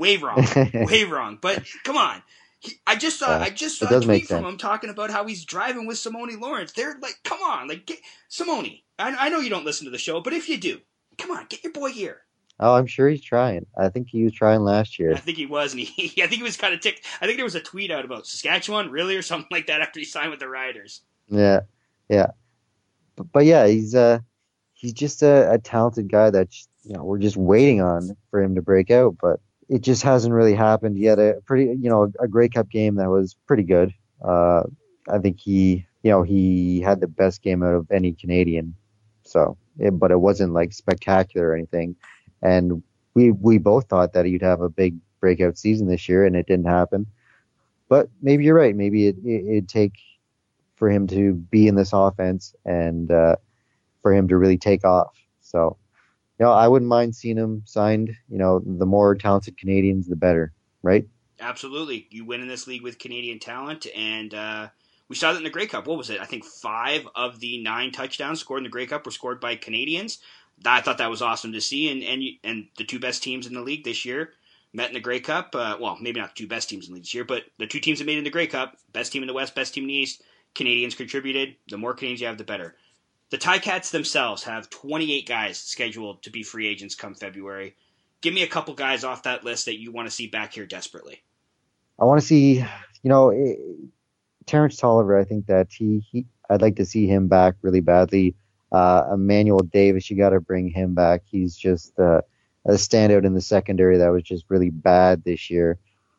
way wrong, way wrong. But come on. He, I just saw. Yeah, I just saw it a does make tweet from sense. him talking about how he's driving with Simone Lawrence. They're like, come on, like get, Simone. I, I know you don't listen to the show, but if you do, come on, get your boy here. Oh, I'm sure he's trying. I think he was trying last year. I think he was, and he. I think he was kind of ticked. I think there was a tweet out about Saskatchewan, really, or something like that after he signed with the Riders. Yeah, yeah. But, but yeah, he's uh he's just a, a talented guy that you know we're just waiting on for him to break out, but it just hasn't really happened. He had a pretty, you know, a Grey Cup game that was pretty good. Uh, I think he, you know, he had the best game out of any Canadian. So, it, but it wasn't like spectacular or anything. And we we both thought that he'd have a big breakout season this year, and it didn't happen. But maybe you're right. Maybe it, it, it'd take for him to be in this offense and uh, for him to really take off. So. You know, I wouldn't mind seeing him signed. You know, the more talented Canadians, the better, right? Absolutely. You win in this league with Canadian talent, and uh, we saw that in the Grey Cup. What was it? I think five of the nine touchdowns scored in the Grey Cup were scored by Canadians. I thought that was awesome to see, and and, and the two best teams in the league this year met in the Grey Cup. Uh, well, maybe not the two best teams in the league this year, but the two teams that made it in the Grey Cup, best team in the West, best team in the East, Canadians contributed. The more Canadians you have, the better. The Ticats themselves have twenty-eight guys scheduled to be free agents come February. Give me a couple guys off that list that you want to see back here desperately. I want to see, you know, eh, Terrence Tolliver. I think that he, he I'd like to see him back really badly. Uh, Emmanuel Davis, you got to bring him back. He's just uh, a standout in the secondary that was just really bad this year.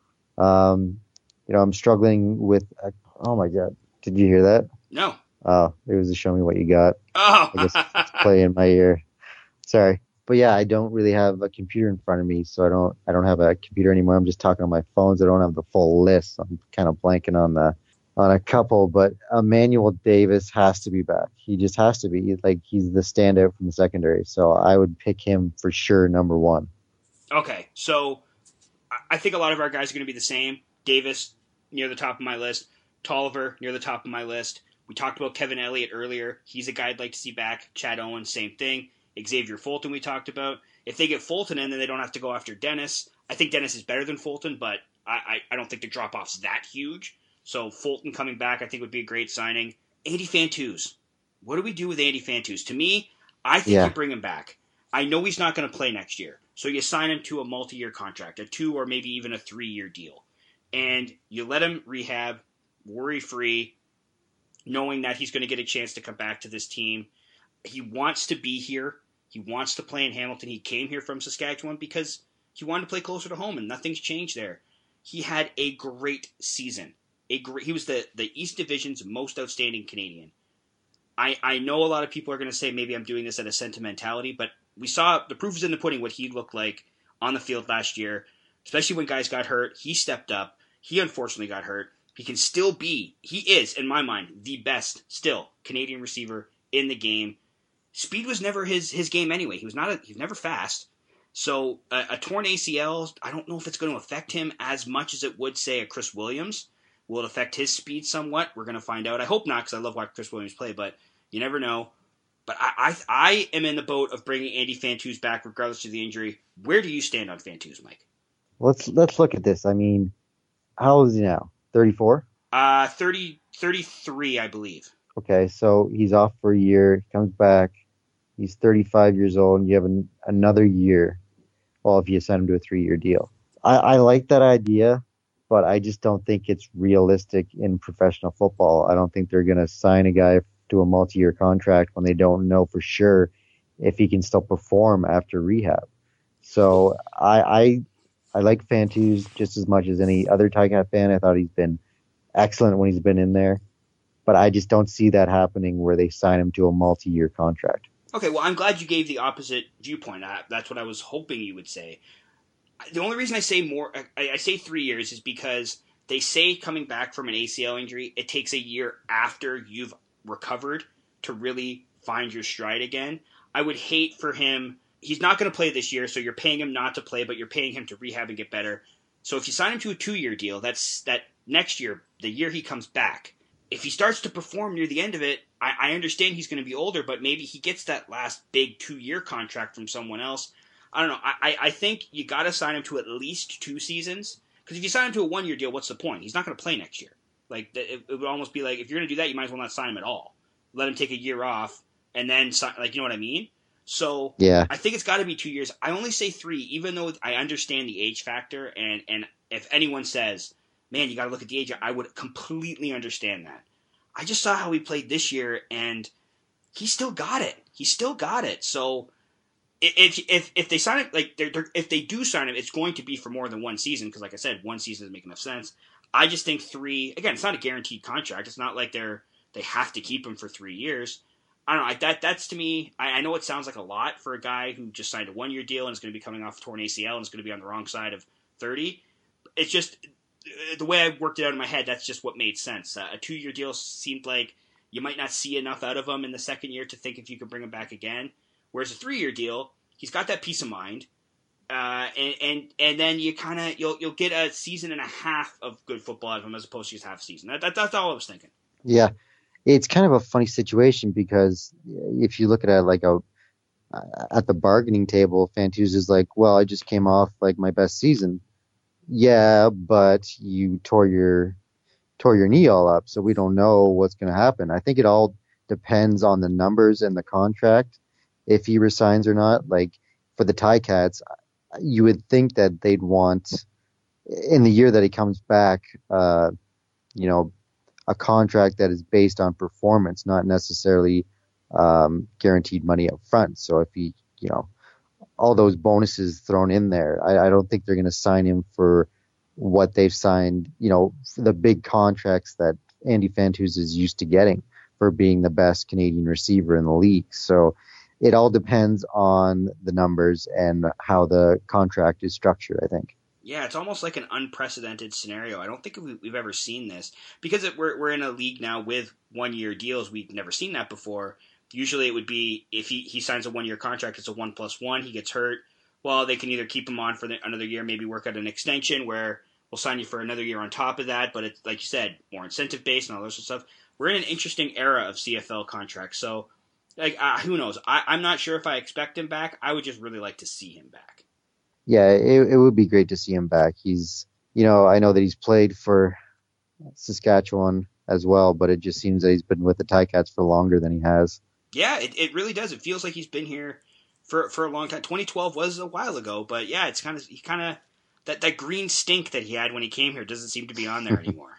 Um, you know, I'm struggling with. Uh, oh my God, did you hear that? No. Oh, it was to show me what you got. Oh, I guess it's playing in my ear. Sorry, but yeah, I don't really have a computer in front of me, so I don't. I don't have a computer anymore. I'm just talking on my phones. I don't have the full list. I'm kind of blanking on the on a couple, but Emmanuel Davis has to be back. He just has to be. Like he's the standout from the secondary, so I would pick him for sure, number one. Okay, so I think a lot of our guys are going to be the same. Davis near the top of my list. Tolliver near the top of my list. We talked about Kevin Elliott earlier. He's a guy I'd like to see back. Chad Owens, same thing. Xavier Fulton we talked about. If they get Fulton in, then they don't have to go after Dennis. I think Dennis is better than Fulton, but I, I, I don't think the drop-off's that huge. So Fulton coming back I think would be a great signing. Andy Fantuz. What do we do with Andy Fantuz? To me, I think Yeah. you bring him back. I know he's not going to play next year. So you sign him to a multi-year contract, a two or maybe even a three-year deal. And you let him rehab, worry-free, knowing that he's going to get a chance to come back to this team. He wants to be here. He wants to play in Hamilton. He came here from Saskatchewan because he wanted to play closer to home, and nothing's changed there. He had a great season. A great, he was the, the East Division's most outstanding Canadian. I, I know a lot of people are going to say maybe I'm doing this out of sentimentality, but we saw the proof is in the pudding what he looked like on the field last year, especially when guys got hurt. He stepped up. He unfortunately got hurt. He can still be, he is, in my mind, the best, still, Canadian receiver in the game. Speed was never his his game anyway. He was not a, he was never fast. So a, a torn A C L, I don't know if it's going to affect him as much as it would, say, a Chris Williams. Will it affect his speed somewhat? We're going to find out. I hope not, because I love watching Chris Williams play, but you never know. But I, I I am in the boat of bringing Andy Fantuz back regardless of the injury. Where do you stand on Fantuz, Mike? Let's let's look at this. I mean, how old is he now? thirty-four? Uh, thirty, thirty-three, I believe. Okay, so he's off for a year. He comes back. He's thirty-five years old, and you have an, another year. Well, if you sign him to a three-year deal. I, I like that idea, but I just don't think it's realistic in professional football. I don't think they're going to sign a guy to a multi-year contract when they don't know for sure if he can still perform after rehab. So I I, I like Fantuz just as much as any other Ticat fan. I thought he's been excellent when he's been in there, but I just don't see that happening where they sign him to a multi-year contract. Okay, well, I'm glad you gave the opposite viewpoint. I, that's what I was hoping you would say. The only reason I say more, I, I say three years is because they say coming back from an A C L injury, it takes a year after you've recovered to really find your stride again. I would hate for him. He's not going to play this year, so you're paying him not to play, but you're paying him to rehab and get better. So if you sign him to a two-year deal, that's that next year, the year he comes back. If he starts to perform near the end of it, I, I understand he's going to be older, but maybe he gets that last big two-year contract from someone else. I don't know. I, I think you got to sign him to at least two seasons. Because if you sign him to a one-year deal, what's the point? He's not going to play next year. Like it, it would almost be like, if you're going to do that, you might as well not sign him at all. Let him take a year off and then sign. Like, you know what I mean? So yeah. I think it's got to be two years. I only say three, even though I understand the age factor. And, and if anyone says, man, you got to look at the age, I would completely understand that. I just saw how he played this year, and he still got it. He still got it. So if if if they sign it, like they're, they're, if they do sign him, it's going to be for more than one season. Because, like I said, one season doesn't make enough sense. I just think three. Again, it's not a guaranteed contract. It's not like they're they have to keep him for three years. I don't know. That that's to me. I, I know it sounds like a lot for a guy who just signed a one year deal and is going to be coming off a torn A C L and is going to be on the wrong side of thirty. It's just the way I worked it out in my head. That's just what made sense. Uh, a two year deal seemed like you might not see enough out of him in the second year to think if you could bring him back again. Whereas a three year deal, he's got that peace of mind, uh, and and and then you kind of you'll you'll get a season and a half of good football out of him as opposed to just half a season. That, that that's all I was thinking. Yeah, it's kind of a funny situation because if you look at it like a at the bargaining table, Fantuz is like, well, I just came off like my best season. Yeah, but you tore your tore your knee all up, so we don't know what's going to happen. I think it all depends on the numbers and the contract. If he resigns or not, like for the Ticats, you would think that they'd want in the year that he comes back, uh, you know, a contract that is based on performance, not necessarily um, guaranteed money up front. So if he, you know, all those bonuses thrown in there, I, I don't think they're going to sign him for what they've signed, you know, the big contracts that Andy Fantuz is used to getting for being the best Canadian receiver in the league. So it all depends on the numbers and how the contract is structured, I think. Yeah, it's almost like an unprecedented scenario. I don't think we've ever seen this. Because it, we're, we're in a league now with one-year deals, we've never seen that before. Usually it would be, if he, he signs a one-year contract, it's a one plus one, he gets hurt. Well, they can either keep him on for the, another year, maybe work out an extension where we'll sign you for another year on top of that. But it's, like you said, more incentive-based and all those sorts of stuff. We're in an interesting era of C F L contracts. So, like, uh, who knows? I, I'm not sure if I expect him back. I would just really like to see him back. Yeah, it, it would be great to see him back. He's, you know, I know that he's played for Saskatchewan as well, but it just seems that he's been with the Ticats for longer than he has. Yeah, it, it really does. It feels like he's been here for for a long time. twenty twelve was a while ago, but yeah, it's kind of he kind of that that green stink that he had when he came here doesn't seem to be on there anymore.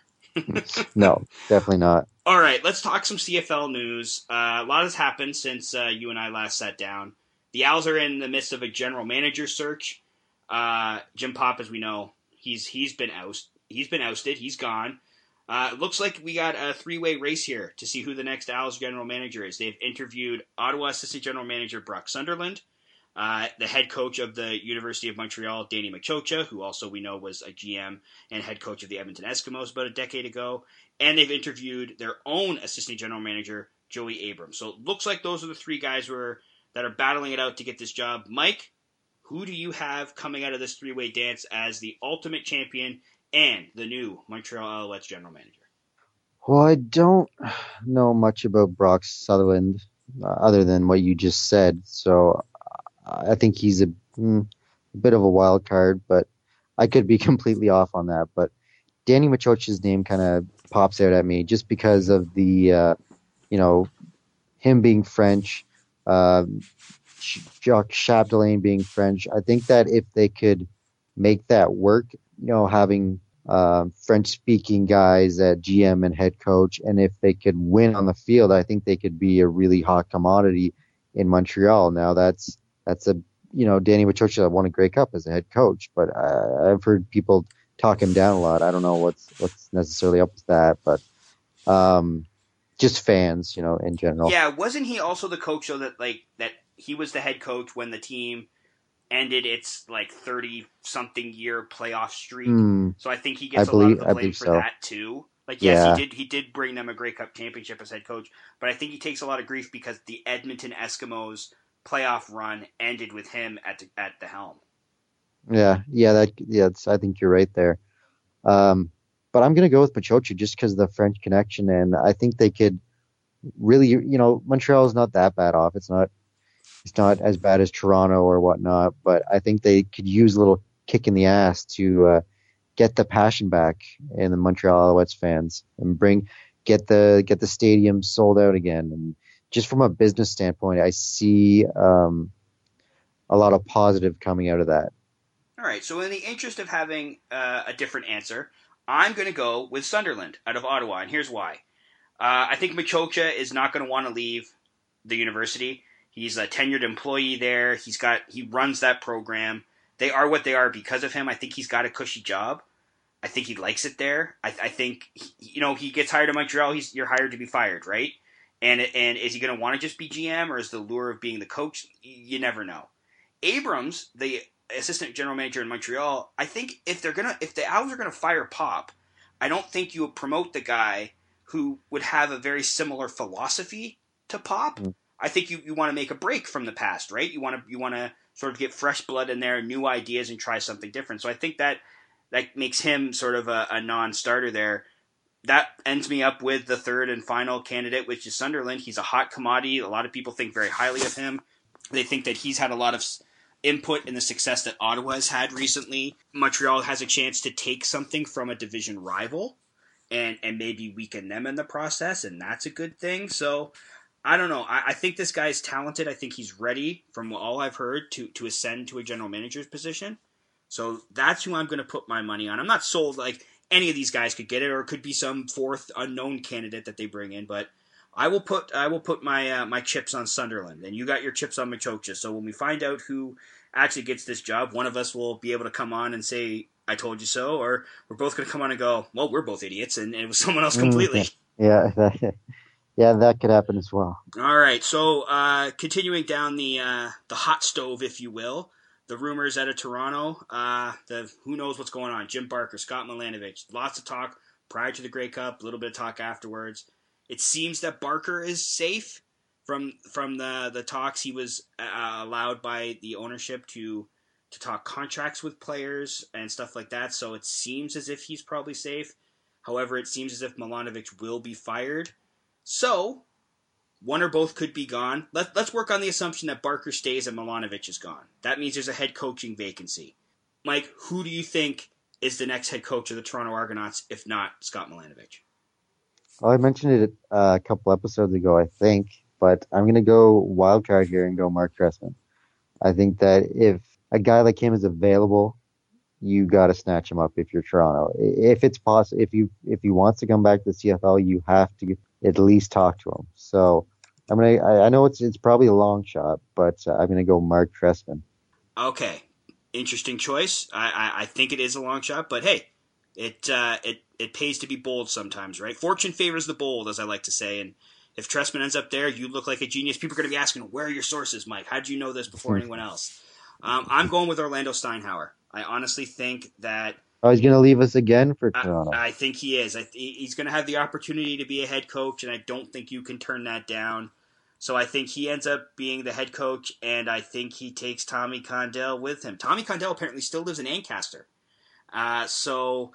No, definitely not. All right, let's talk some C F L news. Uh, a lot has happened since uh, you and I last sat down. The Owls are in the midst of a general manager search. Uh, Jim Popp, as we know, he's he's been ousted. He's been ousted. He's gone. Uh, it looks like we got a three-way race here to see who the next Owls general manager is. They've interviewed Ottawa Assistant General Manager Brock Sunderland, uh, the head coach of the University of Montreal, Danny Machocha, who also we know was a G M and head coach of the Edmonton Eskimos about a decade ago, and they've interviewed their own Assistant General Manager, Joey Abrams. So it looks like those are the three guys who are, that are battling it out to get this job. Mike, who do you have coming out of this three-way dance as the ultimate champion and the new Montreal Alouettes general manager? Well, I don't know much about Brock Sutherland uh, other than what you just said, so I think he's a, mm, a bit of a wild card, but I could be completely off on that. But Danny Machocha's name kind of pops out at me just because of the, uh, you know, him being French, uh, Jacques Chapdelaine being French. I think that if they could make that work, you know, having uh, French-speaking guys at G M and head coach, and if they could win on the field, I think they could be a really hot commodity in Montreal. Now, that's that's a, you know, Danny Machocha won a Grey Cup as a head coach, but I, I've heard people talk him down a lot. I don't know what's what's necessarily up with that, but um, just fans, you know, in general. Yeah, wasn't he also the coach though that like that he was the head coach when the team ended its like thirty something year playoff streak? Mm, so I think he gets I a believe, lot of the blame for so. that too. Like yes, yeah. he did he did bring them a Grey Cup championship as head coach, but I think he takes a lot of grief because the Edmonton Eskimos playoff run ended with him at the, at the helm. Yeah, yeah, that yeah, I think you're right there. Um, but I'm gonna go with Machocha just because of the French connection, and I think they could really, you know, Montreal is not that bad off. It's not, He's not as bad as Toronto or whatnot, but I think they could use a little kick in the ass to uh, get the passion back in the Montreal Alouettes fans and bring get the get the stadium sold out again. And just from a business standpoint, I see um, a lot of positive coming out of that. All right, so in the interest of having uh, a different answer, I'm going to go with Sunderland out of Ottawa, and here's why. Uh, I think Machocha is not going to want to leave the university. He's a tenured employee there. He's got he runs that program. They are what they are because of him. I think he's got a cushy job. I think he likes it there. I, I think he, you know he gets hired in Montreal. He's you're hired to be fired, right? And and is he going to want to just be G M, or is the lure of being the coach? You never know. Abrams, the assistant general manager in Montreal, I think if they're gonna if the Owls are gonna fire Pop, I don't think you would promote the guy who would have a very similar philosophy to Pop. Mm. I think you, you want to make a break from the past, right? You want to you want to sort of get fresh blood in there, new ideas, and try something different. So I think that that makes him sort of a, a non-starter there. That ends me up with the third and final candidate, which is Sunderland. He's a hot commodity. A lot of people think very highly of him. They think that he's had a lot of input in the success that Ottawa has had recently. Montreal has a chance to take something from a division rival and, and maybe weaken them in the process, and that's a good thing. So, I don't know. I, I think this guy's talented. I think he's ready, from all I've heard, to, to ascend to a general manager's position. So that's who I'm going to put my money on. I'm not sold like any of these guys could get it, or it could be some fourth unknown candidate that they bring in, but I will put I will put my uh, my chips on Sunderland, and you got your chips on Machocha. So when we find out who actually gets this job, one of us will be able to come on and say, I told you so, or we're both going to come on and go, well, we're both idiots, and, and it was someone else completely. Mm, yeah, that, yeah, that could happen as well. All right, so uh, continuing down the uh, the hot stove, if you will, the rumors out of Toronto, uh, the who knows what's going on, Jim Barker, Scott Milanovich, lots of talk prior to the Grey Cup, a little bit of talk afterwards. It seems that Barker is safe from from the, the talks. He was uh, allowed by the ownership to to talk contracts with players and stuff like that, so it seems as if he's probably safe. However, it seems as if Milanovich will be fired. So, one or both could be gone. Let, let's work on the assumption that Barker stays and Milanovich is gone. That means there's a head coaching vacancy. Mike, who do you think is the next head coach of the Toronto Argonauts, if not Scott Milanovich? Well, I mentioned it uh, a couple episodes ago, I think, but I'm going to go wild card here and go Mark Trestman. I think that if a guy like him is available, you got to snatch him up if you're Toronto. If it's possible, if you if he wants to come back to the C F L, you have to at least talk to him. So I'm gonna. I, I know it's it's probably a long shot, but uh, I'm gonna go Mark Trestman. Okay, interesting choice. I, I, I think it is a long shot, but hey, it uh, it it pays to be bold sometimes, right? Fortune favors the bold, as I like to say. And if Trestman ends up there, you look like a genius. People are going to be asking, "Where are your sources, Mike? How did you know this before anyone else?" Um, I'm going with Orlando Steinhauer. I honestly think that. Oh, he's going to leave us again for Toronto. I, I think he is. I th- he's going to have the opportunity to be a head coach, and I don't think you can turn that down. So I think he ends up being the head coach, and I think he takes Tommy Condell with him. Tommy Condell apparently still lives in Ancaster. Uh, so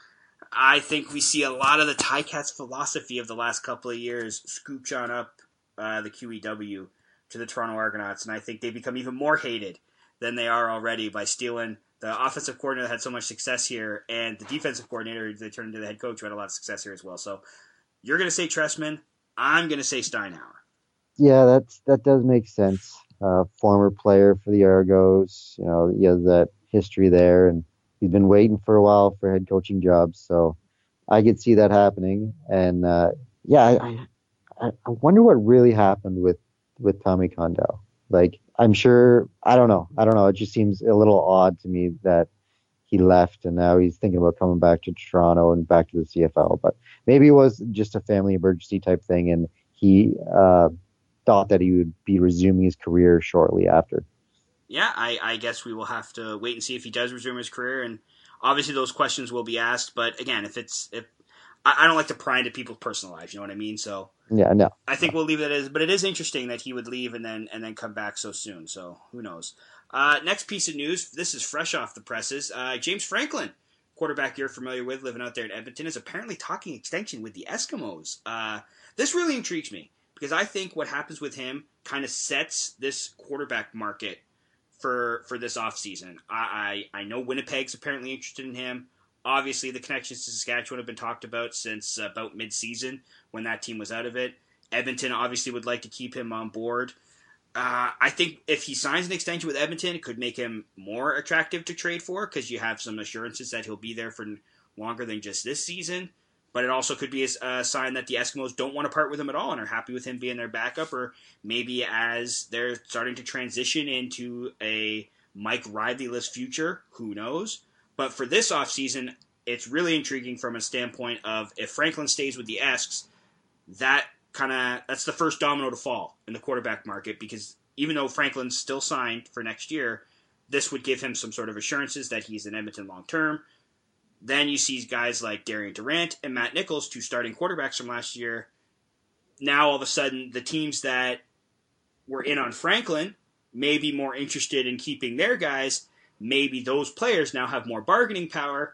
I think we see a lot of the Ticats philosophy of the last couple of years scooch on up uh, the Q E W to the Toronto Argonauts, and I think they become even more hated than they are already by stealing the offensive coordinator that had so much success here, and the defensive coordinator they turned into the head coach who had a lot of success here as well. So you're going to say Trestman. I'm going to say Steinhauer. Yeah, that's that does make sense. Uh, former player for the Argos, you know, he has that history there, and he's been waiting for a while for head coaching jobs. So I could see that happening. And uh, yeah, I, I I wonder what really happened with with Tommy Condell. Like, I'm sure, I don't know. I don't know. It just seems a little odd to me that he left and now he's thinking about coming back to Toronto and back to the C F L. But maybe it was just a family emergency type thing, and he uh, thought that he would be resuming his career shortly after. Yeah, I, I guess we will have to wait and see if he does resume his career. And obviously those questions will be asked. But again, if it's if I, I don't like to pry into people's personal lives, you know what I mean? So yeah, no. I think we'll leave it as, but it is interesting that he would leave and then and then come back so soon. So who knows? Uh, next piece of news. This is fresh off the presses. Uh, James Franklin, quarterback you're familiar with, living out there in Edmonton, is apparently talking extension with the Eskimos. Uh, this really intrigues me because I think what happens with him kind of sets this quarterback market for for this offseason. I, I I know Winnipeg's apparently interested in him. Obviously, the connections to Saskatchewan have been talked about since about mid-season when that team was out of it. Edmonton obviously would like to keep him on board. Uh, I think if he signs an extension with Edmonton, it could make him more attractive to trade for because you have some assurances that he'll be there for longer than just this season. But it also could be a, a sign that the Eskimos don't want to part with him at all and are happy with him being their backup, or maybe as they're starting to transition into a Mike Riley-less future, who knows? But for this offseason, it's really intriguing from a standpoint of if Franklin stays with the Esks, that kind of that's the first domino to fall in the quarterback market, because even though Franklin's still signed for next year, this would give him some sort of assurances that he's in Edmonton long term. Then you see guys like Darian Durant and Matt Nichols, two starting quarterbacks from last year. Now all of a sudden, the teams that were in on Franklin may be more interested in keeping their guys. Maybe those players now have more bargaining power.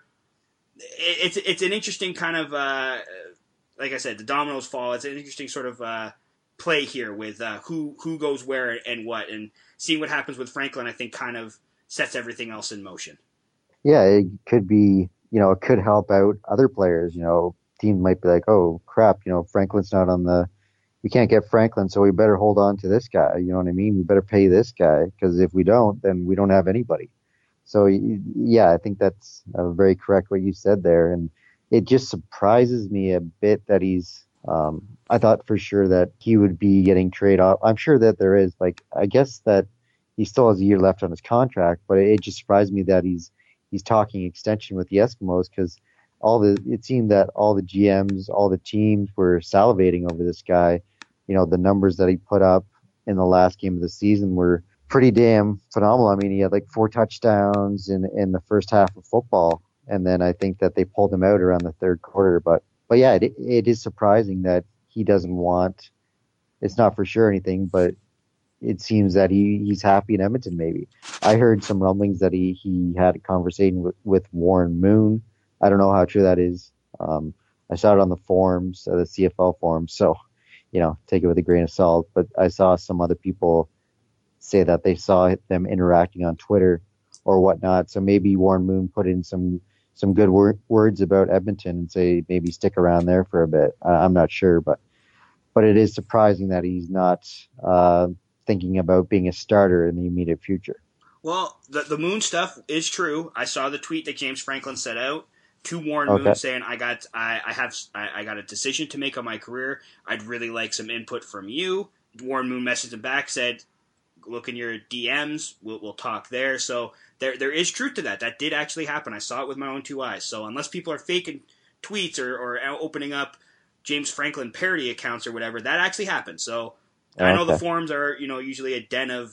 It's it's an interesting kind of, uh, like I said, the dominoes fall. It's an interesting sort of uh, play here with uh, who who goes where and what, and seeing what happens with Franklin, I think, kind of sets everything else in motion. Yeah, it could be, you know, it could help out other players. You know, teams might be like, oh crap, you know, Franklin's not on the, we can't get Franklin, so we better hold on to this guy. You know what I mean? We better pay this guy, because if we don't, then we don't have anybody. So yeah, I think that's uh, very correct what you said there, and it just surprises me a bit that he's. Um, I thought for sure that he would be getting trade off. I'm sure that there is, like, I guess that he still has a year left on his contract, but it just surprised me that he's he's talking extension with the Eskimos, because all the it seemed that all the G Ms, all the teams were salivating over this guy. You know, the numbers that he put up in the last game of the season were pretty damn phenomenal. I mean, he had like four touchdowns in in the first half of football, and then I think that they pulled him out around the third quarter. But but yeah, it, it is surprising that he doesn't want. It's not for sure anything, but it seems that he, he's happy in Edmonton. Maybe I heard some rumblings that he, he had a conversation with, with Warren Moon. I don't know how true that is. Um, I saw it on the forums, uh, the C F L forums. So, you know, take it with a grain of salt. But I saw some other people say that they saw them interacting on Twitter or whatnot. So maybe Warren Moon put in some some good wor- words about Edmonton and say maybe stick around there for a bit. Uh, I'm not sure, but but it is surprising that he's not uh, thinking about being a starter in the immediate future. Well, the the Moon stuff is true. I saw the tweet that James Franklin set out to Warren Okay. Moon saying, "I got I, I have I, I got a decision to make on my career. I'd really like some input from you." Warren Moon messaged him back, said, "Look in your D Ms. We'll we'll talk there." So there there is truth to that. That did actually happen. I saw it with my own two eyes. So unless people are faking tweets or, or opening up James Franklin parody accounts or whatever, that actually happened. So I know Okay. the forums are, you know, usually a den of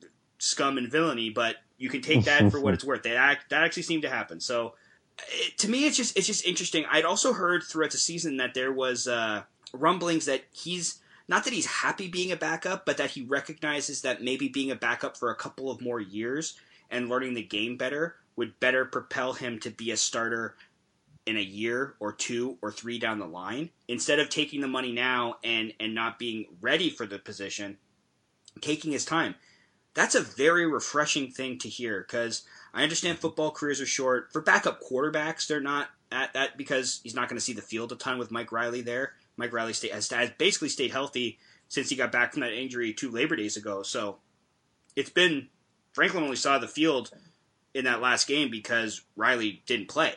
scum and villainy, but you can take that for what it's worth. They act, that actually seemed to happen. So it, to me, it's just it's just interesting. I'd also heard throughout the season that there was uh, rumblings that he's not that he's happy being a backup, but that he recognizes that maybe being a backup for a couple of more years and learning the game better would better propel him to be a starter in a year or two or three down the line, instead of taking the money now and, and not being ready for the position, taking his time. That's a very refreshing thing to hear, because I understand football careers are short. For backup quarterbacks, they're not at that because he's not going to see the field a ton with Mike Riley there. Mike Riley stay, has, has basically stayed healthy since he got back from that injury two Labor Days ago. So it's been, Franklin only saw the field in that last game because Riley didn't play.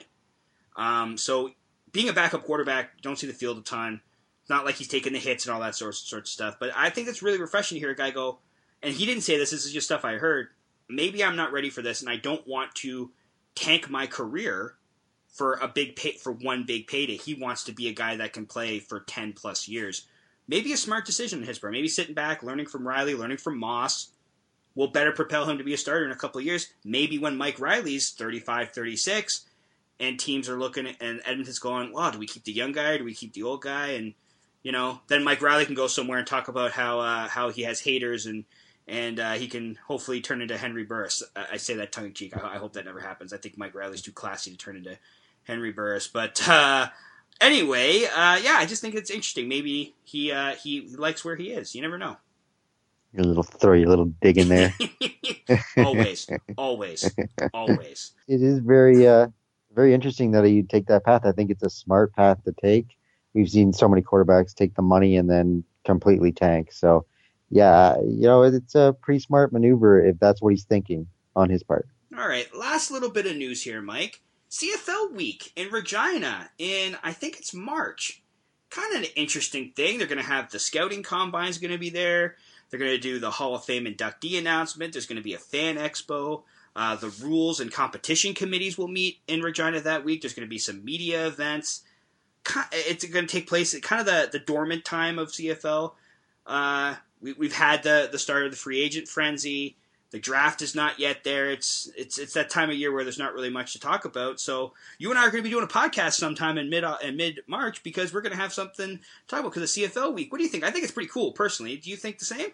Um, so being a backup quarterback, you don't see the field a ton. It's not like he's taking the hits and all that sort, sort of stuff. But I think that's really refreshing to hear a guy go, and he didn't say this, this is just stuff I heard, maybe I'm not ready for this, and I don't want to tank my career for a big pay, for one big payday. He wants to be a guy that can play for ten plus years. Maybe a smart decision in his part. Maybe sitting back, learning from Riley, learning from Moss will better propel him to be a starter in a couple of years. Maybe when Mike Riley's thirty-five, thirty-six, and teams are looking at, and Edmonton's going, wow, do we keep the young guy or do we keep the old guy? And, you know, then Mike Riley can go somewhere and talk about how uh, how he has haters and and uh, he can hopefully turn into Henry Burris. I, I say that tongue-in-cheek. I, I hope that never happens. I think Mike Riley's too classy to turn into Henry Burris. But uh, Anyway, uh, yeah, I just think it's interesting. Maybe he uh, he likes where he is. You never know. Your little throw your little dig in there. always, always, always. It is very uh very interesting that you take that path. I think it's a smart path to take. We've seen so many quarterbacks take the money and then completely tank. So yeah, you know, it's a pretty smart maneuver if that's what he's thinking on his part. All right, last little bit of news here, Mike. C F L week in Regina in, I think it's March. Kind of an interesting thing. They're going to have the scouting combines going to be there. They're going to do the Hall of Fame inductee announcement. There's going to be a fan expo. Uh, the rules and competition committees will meet in Regina that week. There's going to be some media events. It's going to take place at kind of the, the dormant time of C F L. Uh, we, we've had the, the start of the free agent frenzy. The draft is not yet there. It's it's it's that time of year where there's not really much to talk about. So you and I are going to be doing a podcast sometime in mid uh, in mid March because we're going to have something to talk about because of C F L week. What do you think? I think it's pretty cool personally. Do you think the same?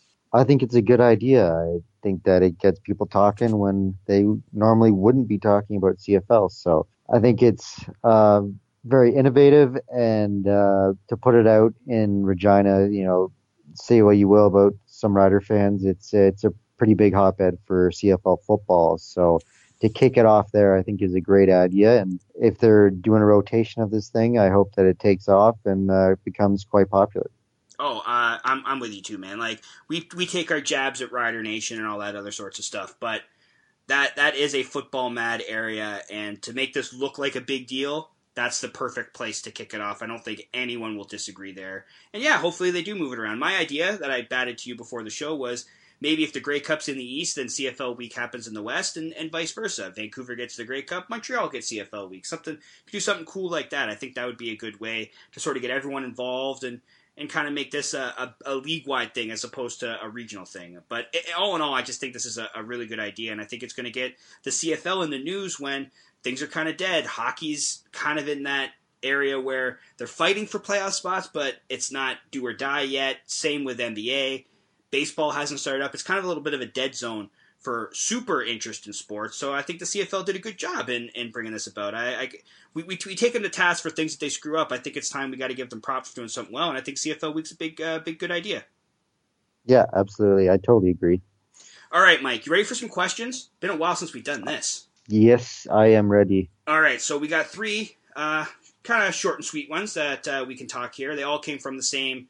I think it's a good idea. I think that it gets people talking when they normally wouldn't be talking about C F L. So I think it's uh, very innovative, and uh, to put it out in Regina, you know, say what you will about some Rider fans, it's it's a pretty big hotbed for C F L football. So to kick it off there, I think is a great idea. And if they're doing a rotation of this thing, I hope that it takes off and uh, becomes quite popular. Oh, uh, I'm I'm with you too, man. Like we we take our jabs at Rider Nation and all that other sorts of stuff, but that that is a football mad area, and to make this look like a big deal, that's the perfect place to kick it off. I don't think anyone will disagree there. And yeah, hopefully they do move it around. My idea that I batted to you before the show was maybe if the Grey Cup's in the East, then C F L week happens in the West, and, and vice versa. Vancouver gets the Grey Cup, Montreal gets C F L week. Something do something cool like that. I think that would be a good way to sort of get everyone involved and. and kind of make this a, a, a league-wide thing as opposed to a regional thing. But it, all in all, I just think this is a, a really good idea, and I think it's going to get the C F L in the news when things are kind of dead. Hockey's kind of in that area where they're fighting for playoff spots, but it's not do or die yet. Same with N B A. Baseball hasn't started up. It's kind of a little bit of a dead zone for super interest in sports. So I think the C F L did a good job in, in bringing this about. I, I we, we we take them to task for things that they screw up. I think it's time we got to give them props for doing something well, and I think C F L Week's a big uh, big good idea. Yeah, absolutely. I totally agree. All right, Mike, you ready for some questions? Been a while since we've done this. Yes, I am ready. All right, so we got three uh, kind of short and sweet ones that uh, we can talk here. They all came from the same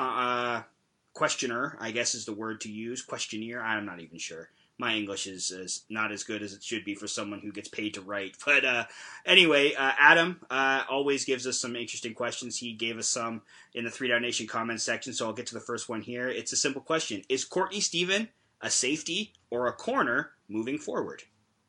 uh, questioner, I guess is the word to use. Questionnaire, I'm not even sure. My English is, is not as good as it should be for someone who gets paid to write. But uh, anyway, uh, Adam uh, always gives us some interesting questions. He gave us some in the Three Down Nation comments section, so I'll get to the first one here. It's a simple question. Is Courtney Stephen a safety or a corner moving forward?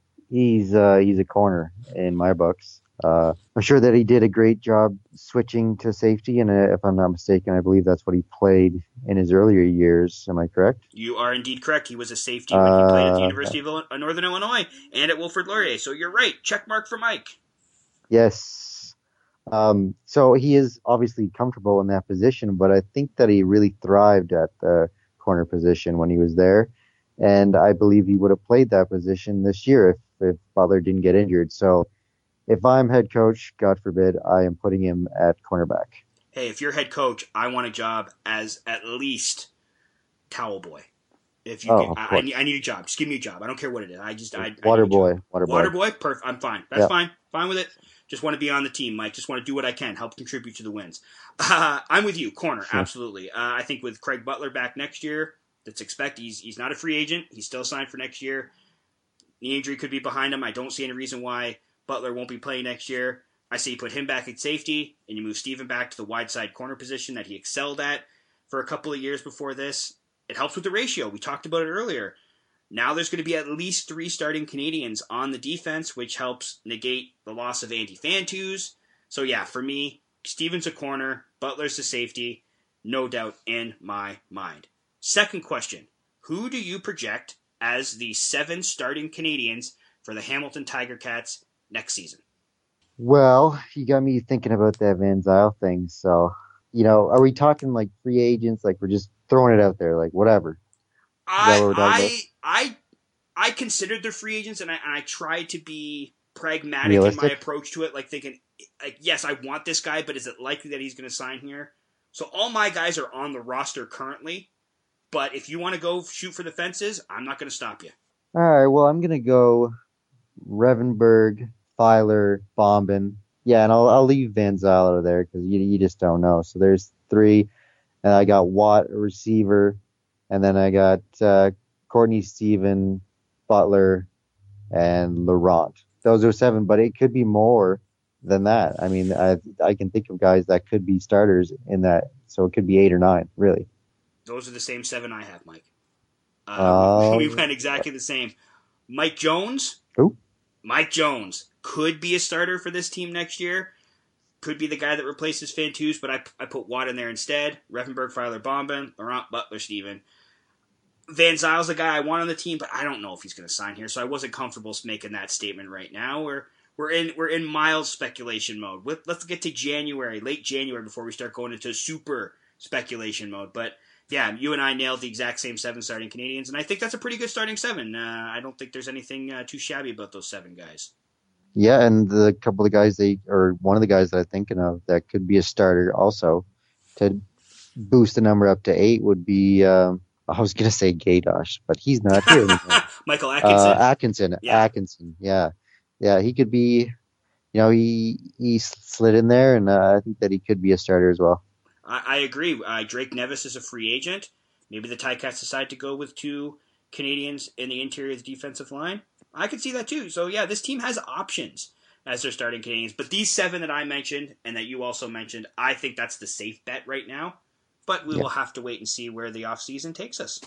He's uh, he's a corner in my books. Uh, I'm sure that he did a great job switching to safety, and uh, if I'm not mistaken, I believe that's what he played in his earlier years. Am I correct? You are indeed correct. He was a safety when he played at the University of Illinois, Northern Illinois and at Wilfrid Laurier. So you're right. Check mark for Mike. Yes. Um, so he is obviously comfortable in that position, but I think that he really thrived at the corner position when he was there, and I believe he would have played that position this year if, if Butler didn't get injured. So if I'm head coach, God forbid, I am putting him at cornerback. Hey, if you're head coach, I want a job as at least towel boy. If you, oh, can, I, I, need, I need a job. Just give me a job. I don't care what it is. I just, I, water I need boy, a job. water boy, water boy. Perfect. I'm fine. That's yeah. fine. Fine with it. Just want to be on the team, Mike. Just want to do what I can, help contribute to the wins. Uh, I'm with you, corner. Sure. Absolutely. Uh, I think with Craig Butler back next year, that's expected. He's he's not a free agent. He's still signed for next year. Knee injury could be behind him. I don't see any reason why Butler won't be playing next year. I say you put him back at safety, and you move Stephen back to the wide side corner position that he excelled at for a couple of years before this. It helps with the ratio. We talked about it earlier. Now there's going to be at least three starting Canadians on the defense, which helps negate the loss of Andy Fantus. So yeah, for me, Stephen's a corner, Butler's a safety, no doubt in my mind. Second question, who do you project as the seven starting Canadians for the Hamilton Tiger Cats next season? Well, you got me thinking about that Van Zyl thing. So, you know, are we talking like free agents? Like we're just throwing it out there, like whatever? I I, I I considered the free agents, and I, and I tried to be pragmatic Realistic? in my approach to it, like thinking, like, yes, I want this guy, but is it likely that he's going to sign here? So all my guys are on the roster currently, but if you want to go shoot for the fences, I'm not going to stop you. All right, well, I'm going to go Revenberg, Filer, Bombin. Yeah, and I'll I'll leave Van Zyl out of there because you you just don't know. So there's three, and I got Watt, a receiver, and then I got uh, Courtney Steven, Butler, and Laurent. Those are seven, but it could be more than that. I mean, I I can think of guys that could be starters in that, so it could be eight or nine, really. Those are the same seven I have, Mike. Uh, Uh, we, we went exactly the same. Mike Jones. Who? Mike Jones could be a starter for this team next year. Could be the guy that replaces Fantus, but I, I put Watt in there instead. Revenberg, Filer, Bombin, Laurent, Butler, Steven. Van Zyl's the guy I want on the team, but I don't know if he's going to sign here, so I wasn't comfortable making that statement right now. We're we're in we're in mild speculation mode. Let's get to January, late January, before we start going into super speculation mode. But yeah, you and I nailed the exact same seven starting Canadians, and I think that's a pretty good starting seven. Uh, I don't think there's anything uh, too shabby about those seven guys. Yeah, and the couple of guys they or one of the guys that I'm thinking of that could be a starter also to boost the number up to eight would be um, I was gonna say Gaydosh, but he's not here anymore. Michael Atkinson. Uh, Atkinson, Yeah. Atkinson, yeah, yeah, he could be. You know, he he slid in there, and uh, I think that he could be a starter as well. I, I agree. Uh, Drake Nevis is a free agent. Maybe the Ticats decide to go with two Canadians in the interior of the defensive line. I could see that too. So yeah, this team has options as their starting Canadians. But these seven that I mentioned and that you also mentioned, I think that's the safe bet right now. But we Yeah. will have to wait and see where the offseason takes us.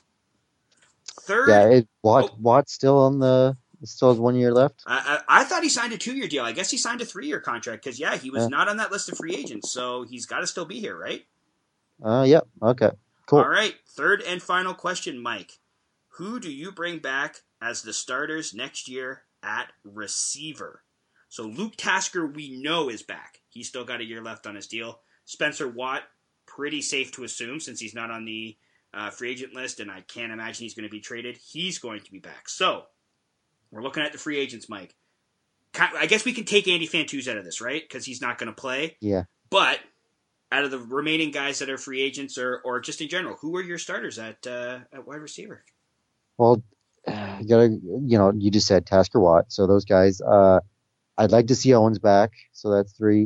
Third, Yeah, it, Watt Oh. Watt's still on the still has one year left. I, I, I thought he signed a two-year deal. I guess he signed a three-year contract because, yeah, he was Yeah. not on that list of free agents. So he's got to still be here, right? Uh, yeah, okay, cool. All right, third and final question, Mike. Who do you bring back as the starters next year at receiver? So Luke Tasker, we know, is back. He's still got a year left on his deal. Spencer Watt, pretty safe to assume since he's not on the uh, free agent list, and I can't imagine he's going to be traded. He's going to be back. So we're looking at the free agents, Mike. I guess we can take Andy Fantus out of this, right? Because he's not going to play. Yeah. But out of the remaining guys that are free agents or, or just in general, who are your starters at uh, at wide receiver? Well, you gotta, you know, you just said Tasker Watt, so those guys. Uh, I'd like to see Owens back, so that's three.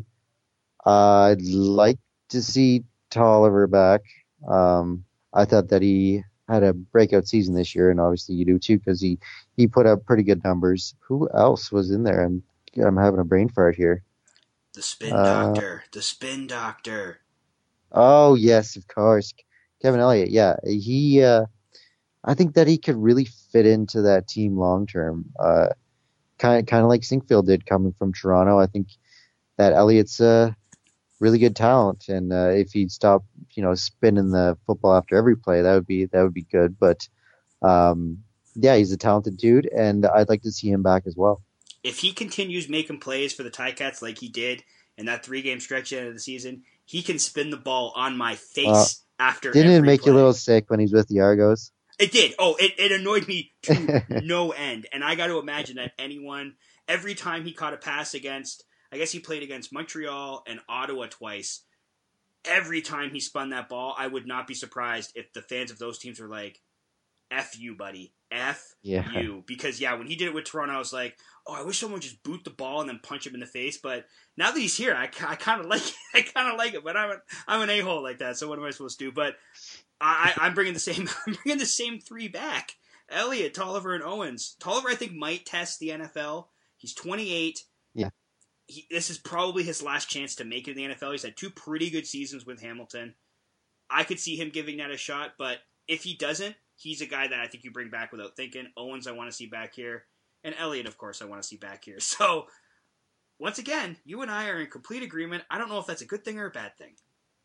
Uh, I'd like to see Tolliver back. Um, I thought that he had a breakout season this year, and obviously you do too, because he, he put up pretty good numbers. Who else was in there? I'm I'm having a brain fart here. The spin Uh, doctor. The spin doctor. Oh yes, of course, Kevin Elliott. Yeah, he. Uh, I think that he could really fit into that team long term. Uh, kind of, kind of like Sinkfield did coming from Toronto. I think that Elliott's a really good talent, and uh, if he'd stop, you know, spinning the football after every play, that would be that would be good. But um, yeah, he's a talented dude, and I'd like to see him back as well. If he continues making plays for the Ticats like he did in that three-game stretch at the end of the season, he can spin the ball on my face Uh, after Didn't every it make play. you a little sick when he's with the Argos? It did. Oh, it, it annoyed me to no end. And I got to imagine that anyone, every time he caught a pass against, I guess he played against Montreal and Ottawa twice, every time he spun that ball, I would not be surprised if the fans of those teams were like, F you, buddy. F Yeah. you. Because, yeah, when he did it with Toronto, I was like, oh, I wish someone would just boot the ball and then punch him in the face. But now that he's here, I, I kind of like it. I kind of like it. But I'm, a, I'm an a-hole like that, so what am I supposed to do? But I, I'm bringing the same. I'm bringing the same three back: Elliott, Tolliver, and Owens. Tolliver, I think, might test the N F L. He's twenty-eight. Yeah. He, this is probably his last chance to make it in the N F L. He's had two pretty good seasons with Hamilton. I could see him giving that a shot, but if he doesn't, he's a guy that I think you bring back without thinking. Owens, I want to see back here, and Elliott, of course, I want to see back here. So, once again, you and I are in complete agreement. I don't know if that's a good thing or a bad thing.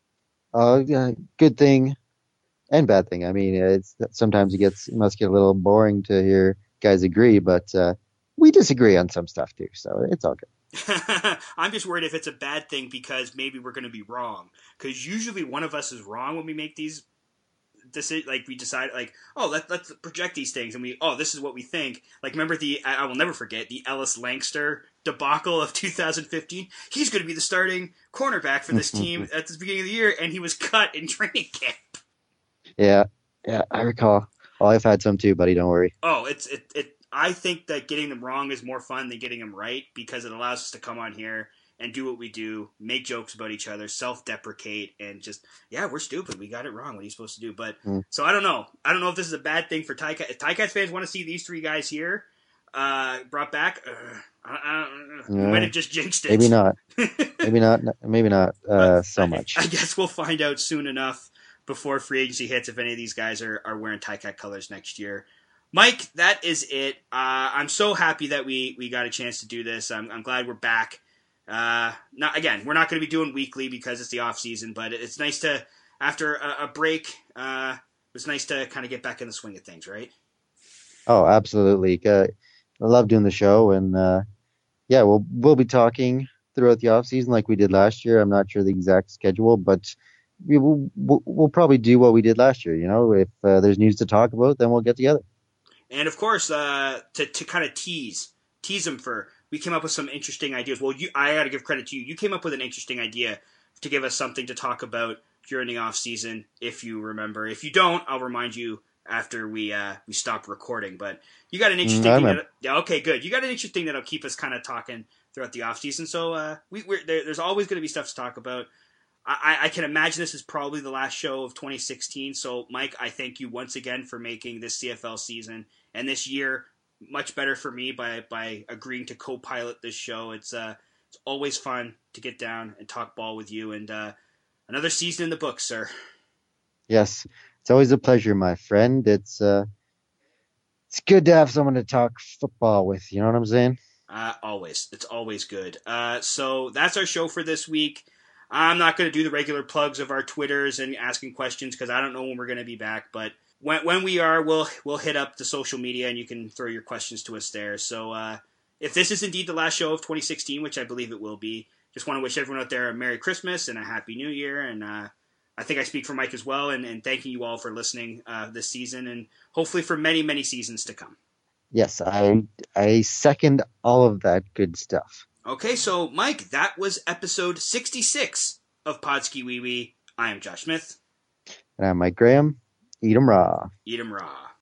Uh, yeah, good thing and bad thing. I mean, it's sometimes it gets it must get a little boring to hear guys agree, but uh, we disagree on some stuff too, so it's all good. I'm just worried if it's a bad thing because maybe we're going to be wrong. Because usually one of us is wrong when we make these decisions. Like we decide, like, oh, let, let's project these things, and we, oh, this is what we think. Like, remember the, I, I will never forget the Ellis Lankster debacle of two thousand fifteen. He's going to be the starting cornerback for this team at the beginning of the year, and he was cut in training camp. Yeah, yeah, I recall. Oh, I've had some too, buddy. Don't worry. Oh, it's it. it I think that getting them wrong is more fun than getting them right because it allows us to come on here and do what we do, make jokes about each other, self-deprecate, and just, yeah, we're stupid. We got it wrong. What are you supposed to do? But mm. So I don't know. I don't know if this is a bad thing for Ticats. If Ticats fans want to see these three guys here uh, brought back, uh, I, I don't know. We might have just jinxed it. Maybe not. maybe not. Maybe not uh, so much. I, I guess we'll find out soon enough before free agency hits if any of these guys are, are wearing Ticat colors next year. Mike, that is it. Uh, I'm so happy that we, we got a chance to do this. I'm, I'm glad we're back. Uh, not again, we're not going to be doing weekly because it's the off season, but it's nice to, after a, a break, uh, it's nice to kind of get back in the swing of things, right? Oh, absolutely. Uh, I love doing the show, and uh, yeah, we'll we'll be talking throughout the off season like we did last year. I'm not sure the exact schedule, but we will we'll, we'll probably do what we did last year. You know, if uh, there's news to talk about, then we'll get together. And of course, uh, to to kind of tease tease them for, we came up with some interesting ideas. Well, you, I got to give credit to you. You came up with an interesting idea to give us something to talk about during the off season, if you remember. If you don't, I'll remind you after we uh, we stop recording. But you got an interesting mm, thing. That, yeah, okay, good. You got an interesting that'll keep us kind of talking throughout the off season. So uh, we we're, there, there's always going to be stuff to talk about. I, I can imagine this is probably the last show of twenty sixteen. So, Mike, I thank you once again for making this C F L season and this year much better for me by, by agreeing to co-pilot this show. It's uh it's always fun to get down and talk ball with you, and uh, another season in the books, sir. Yes, it's always a pleasure, my friend. It's uh, it's good to have someone to talk football with. You know what I'm saying? Uh, always, it's always good. Uh, so that's our show for this week. I'm not going to do the regular plugs of our Twitters and asking questions because I don't know when we're going to be back. But when when we are, we'll we'll hit up the social media and you can throw your questions to us there. So uh, if this is indeed the last show of twenty sixteen, which I believe it will be, just want to wish everyone out there a Merry Christmas and a Happy New Year. And uh, I think I speak for Mike as well. And, and thanking you all for listening uh, this season and hopefully for many, many seasons to come. Yes, I I second all of that good stuff. Okay, so, Mike, that was episode sixty-six of Podski Wee Wee. I am Josh Smith. And I'm Mike Graham. Eat 'em raw. Eat 'em raw.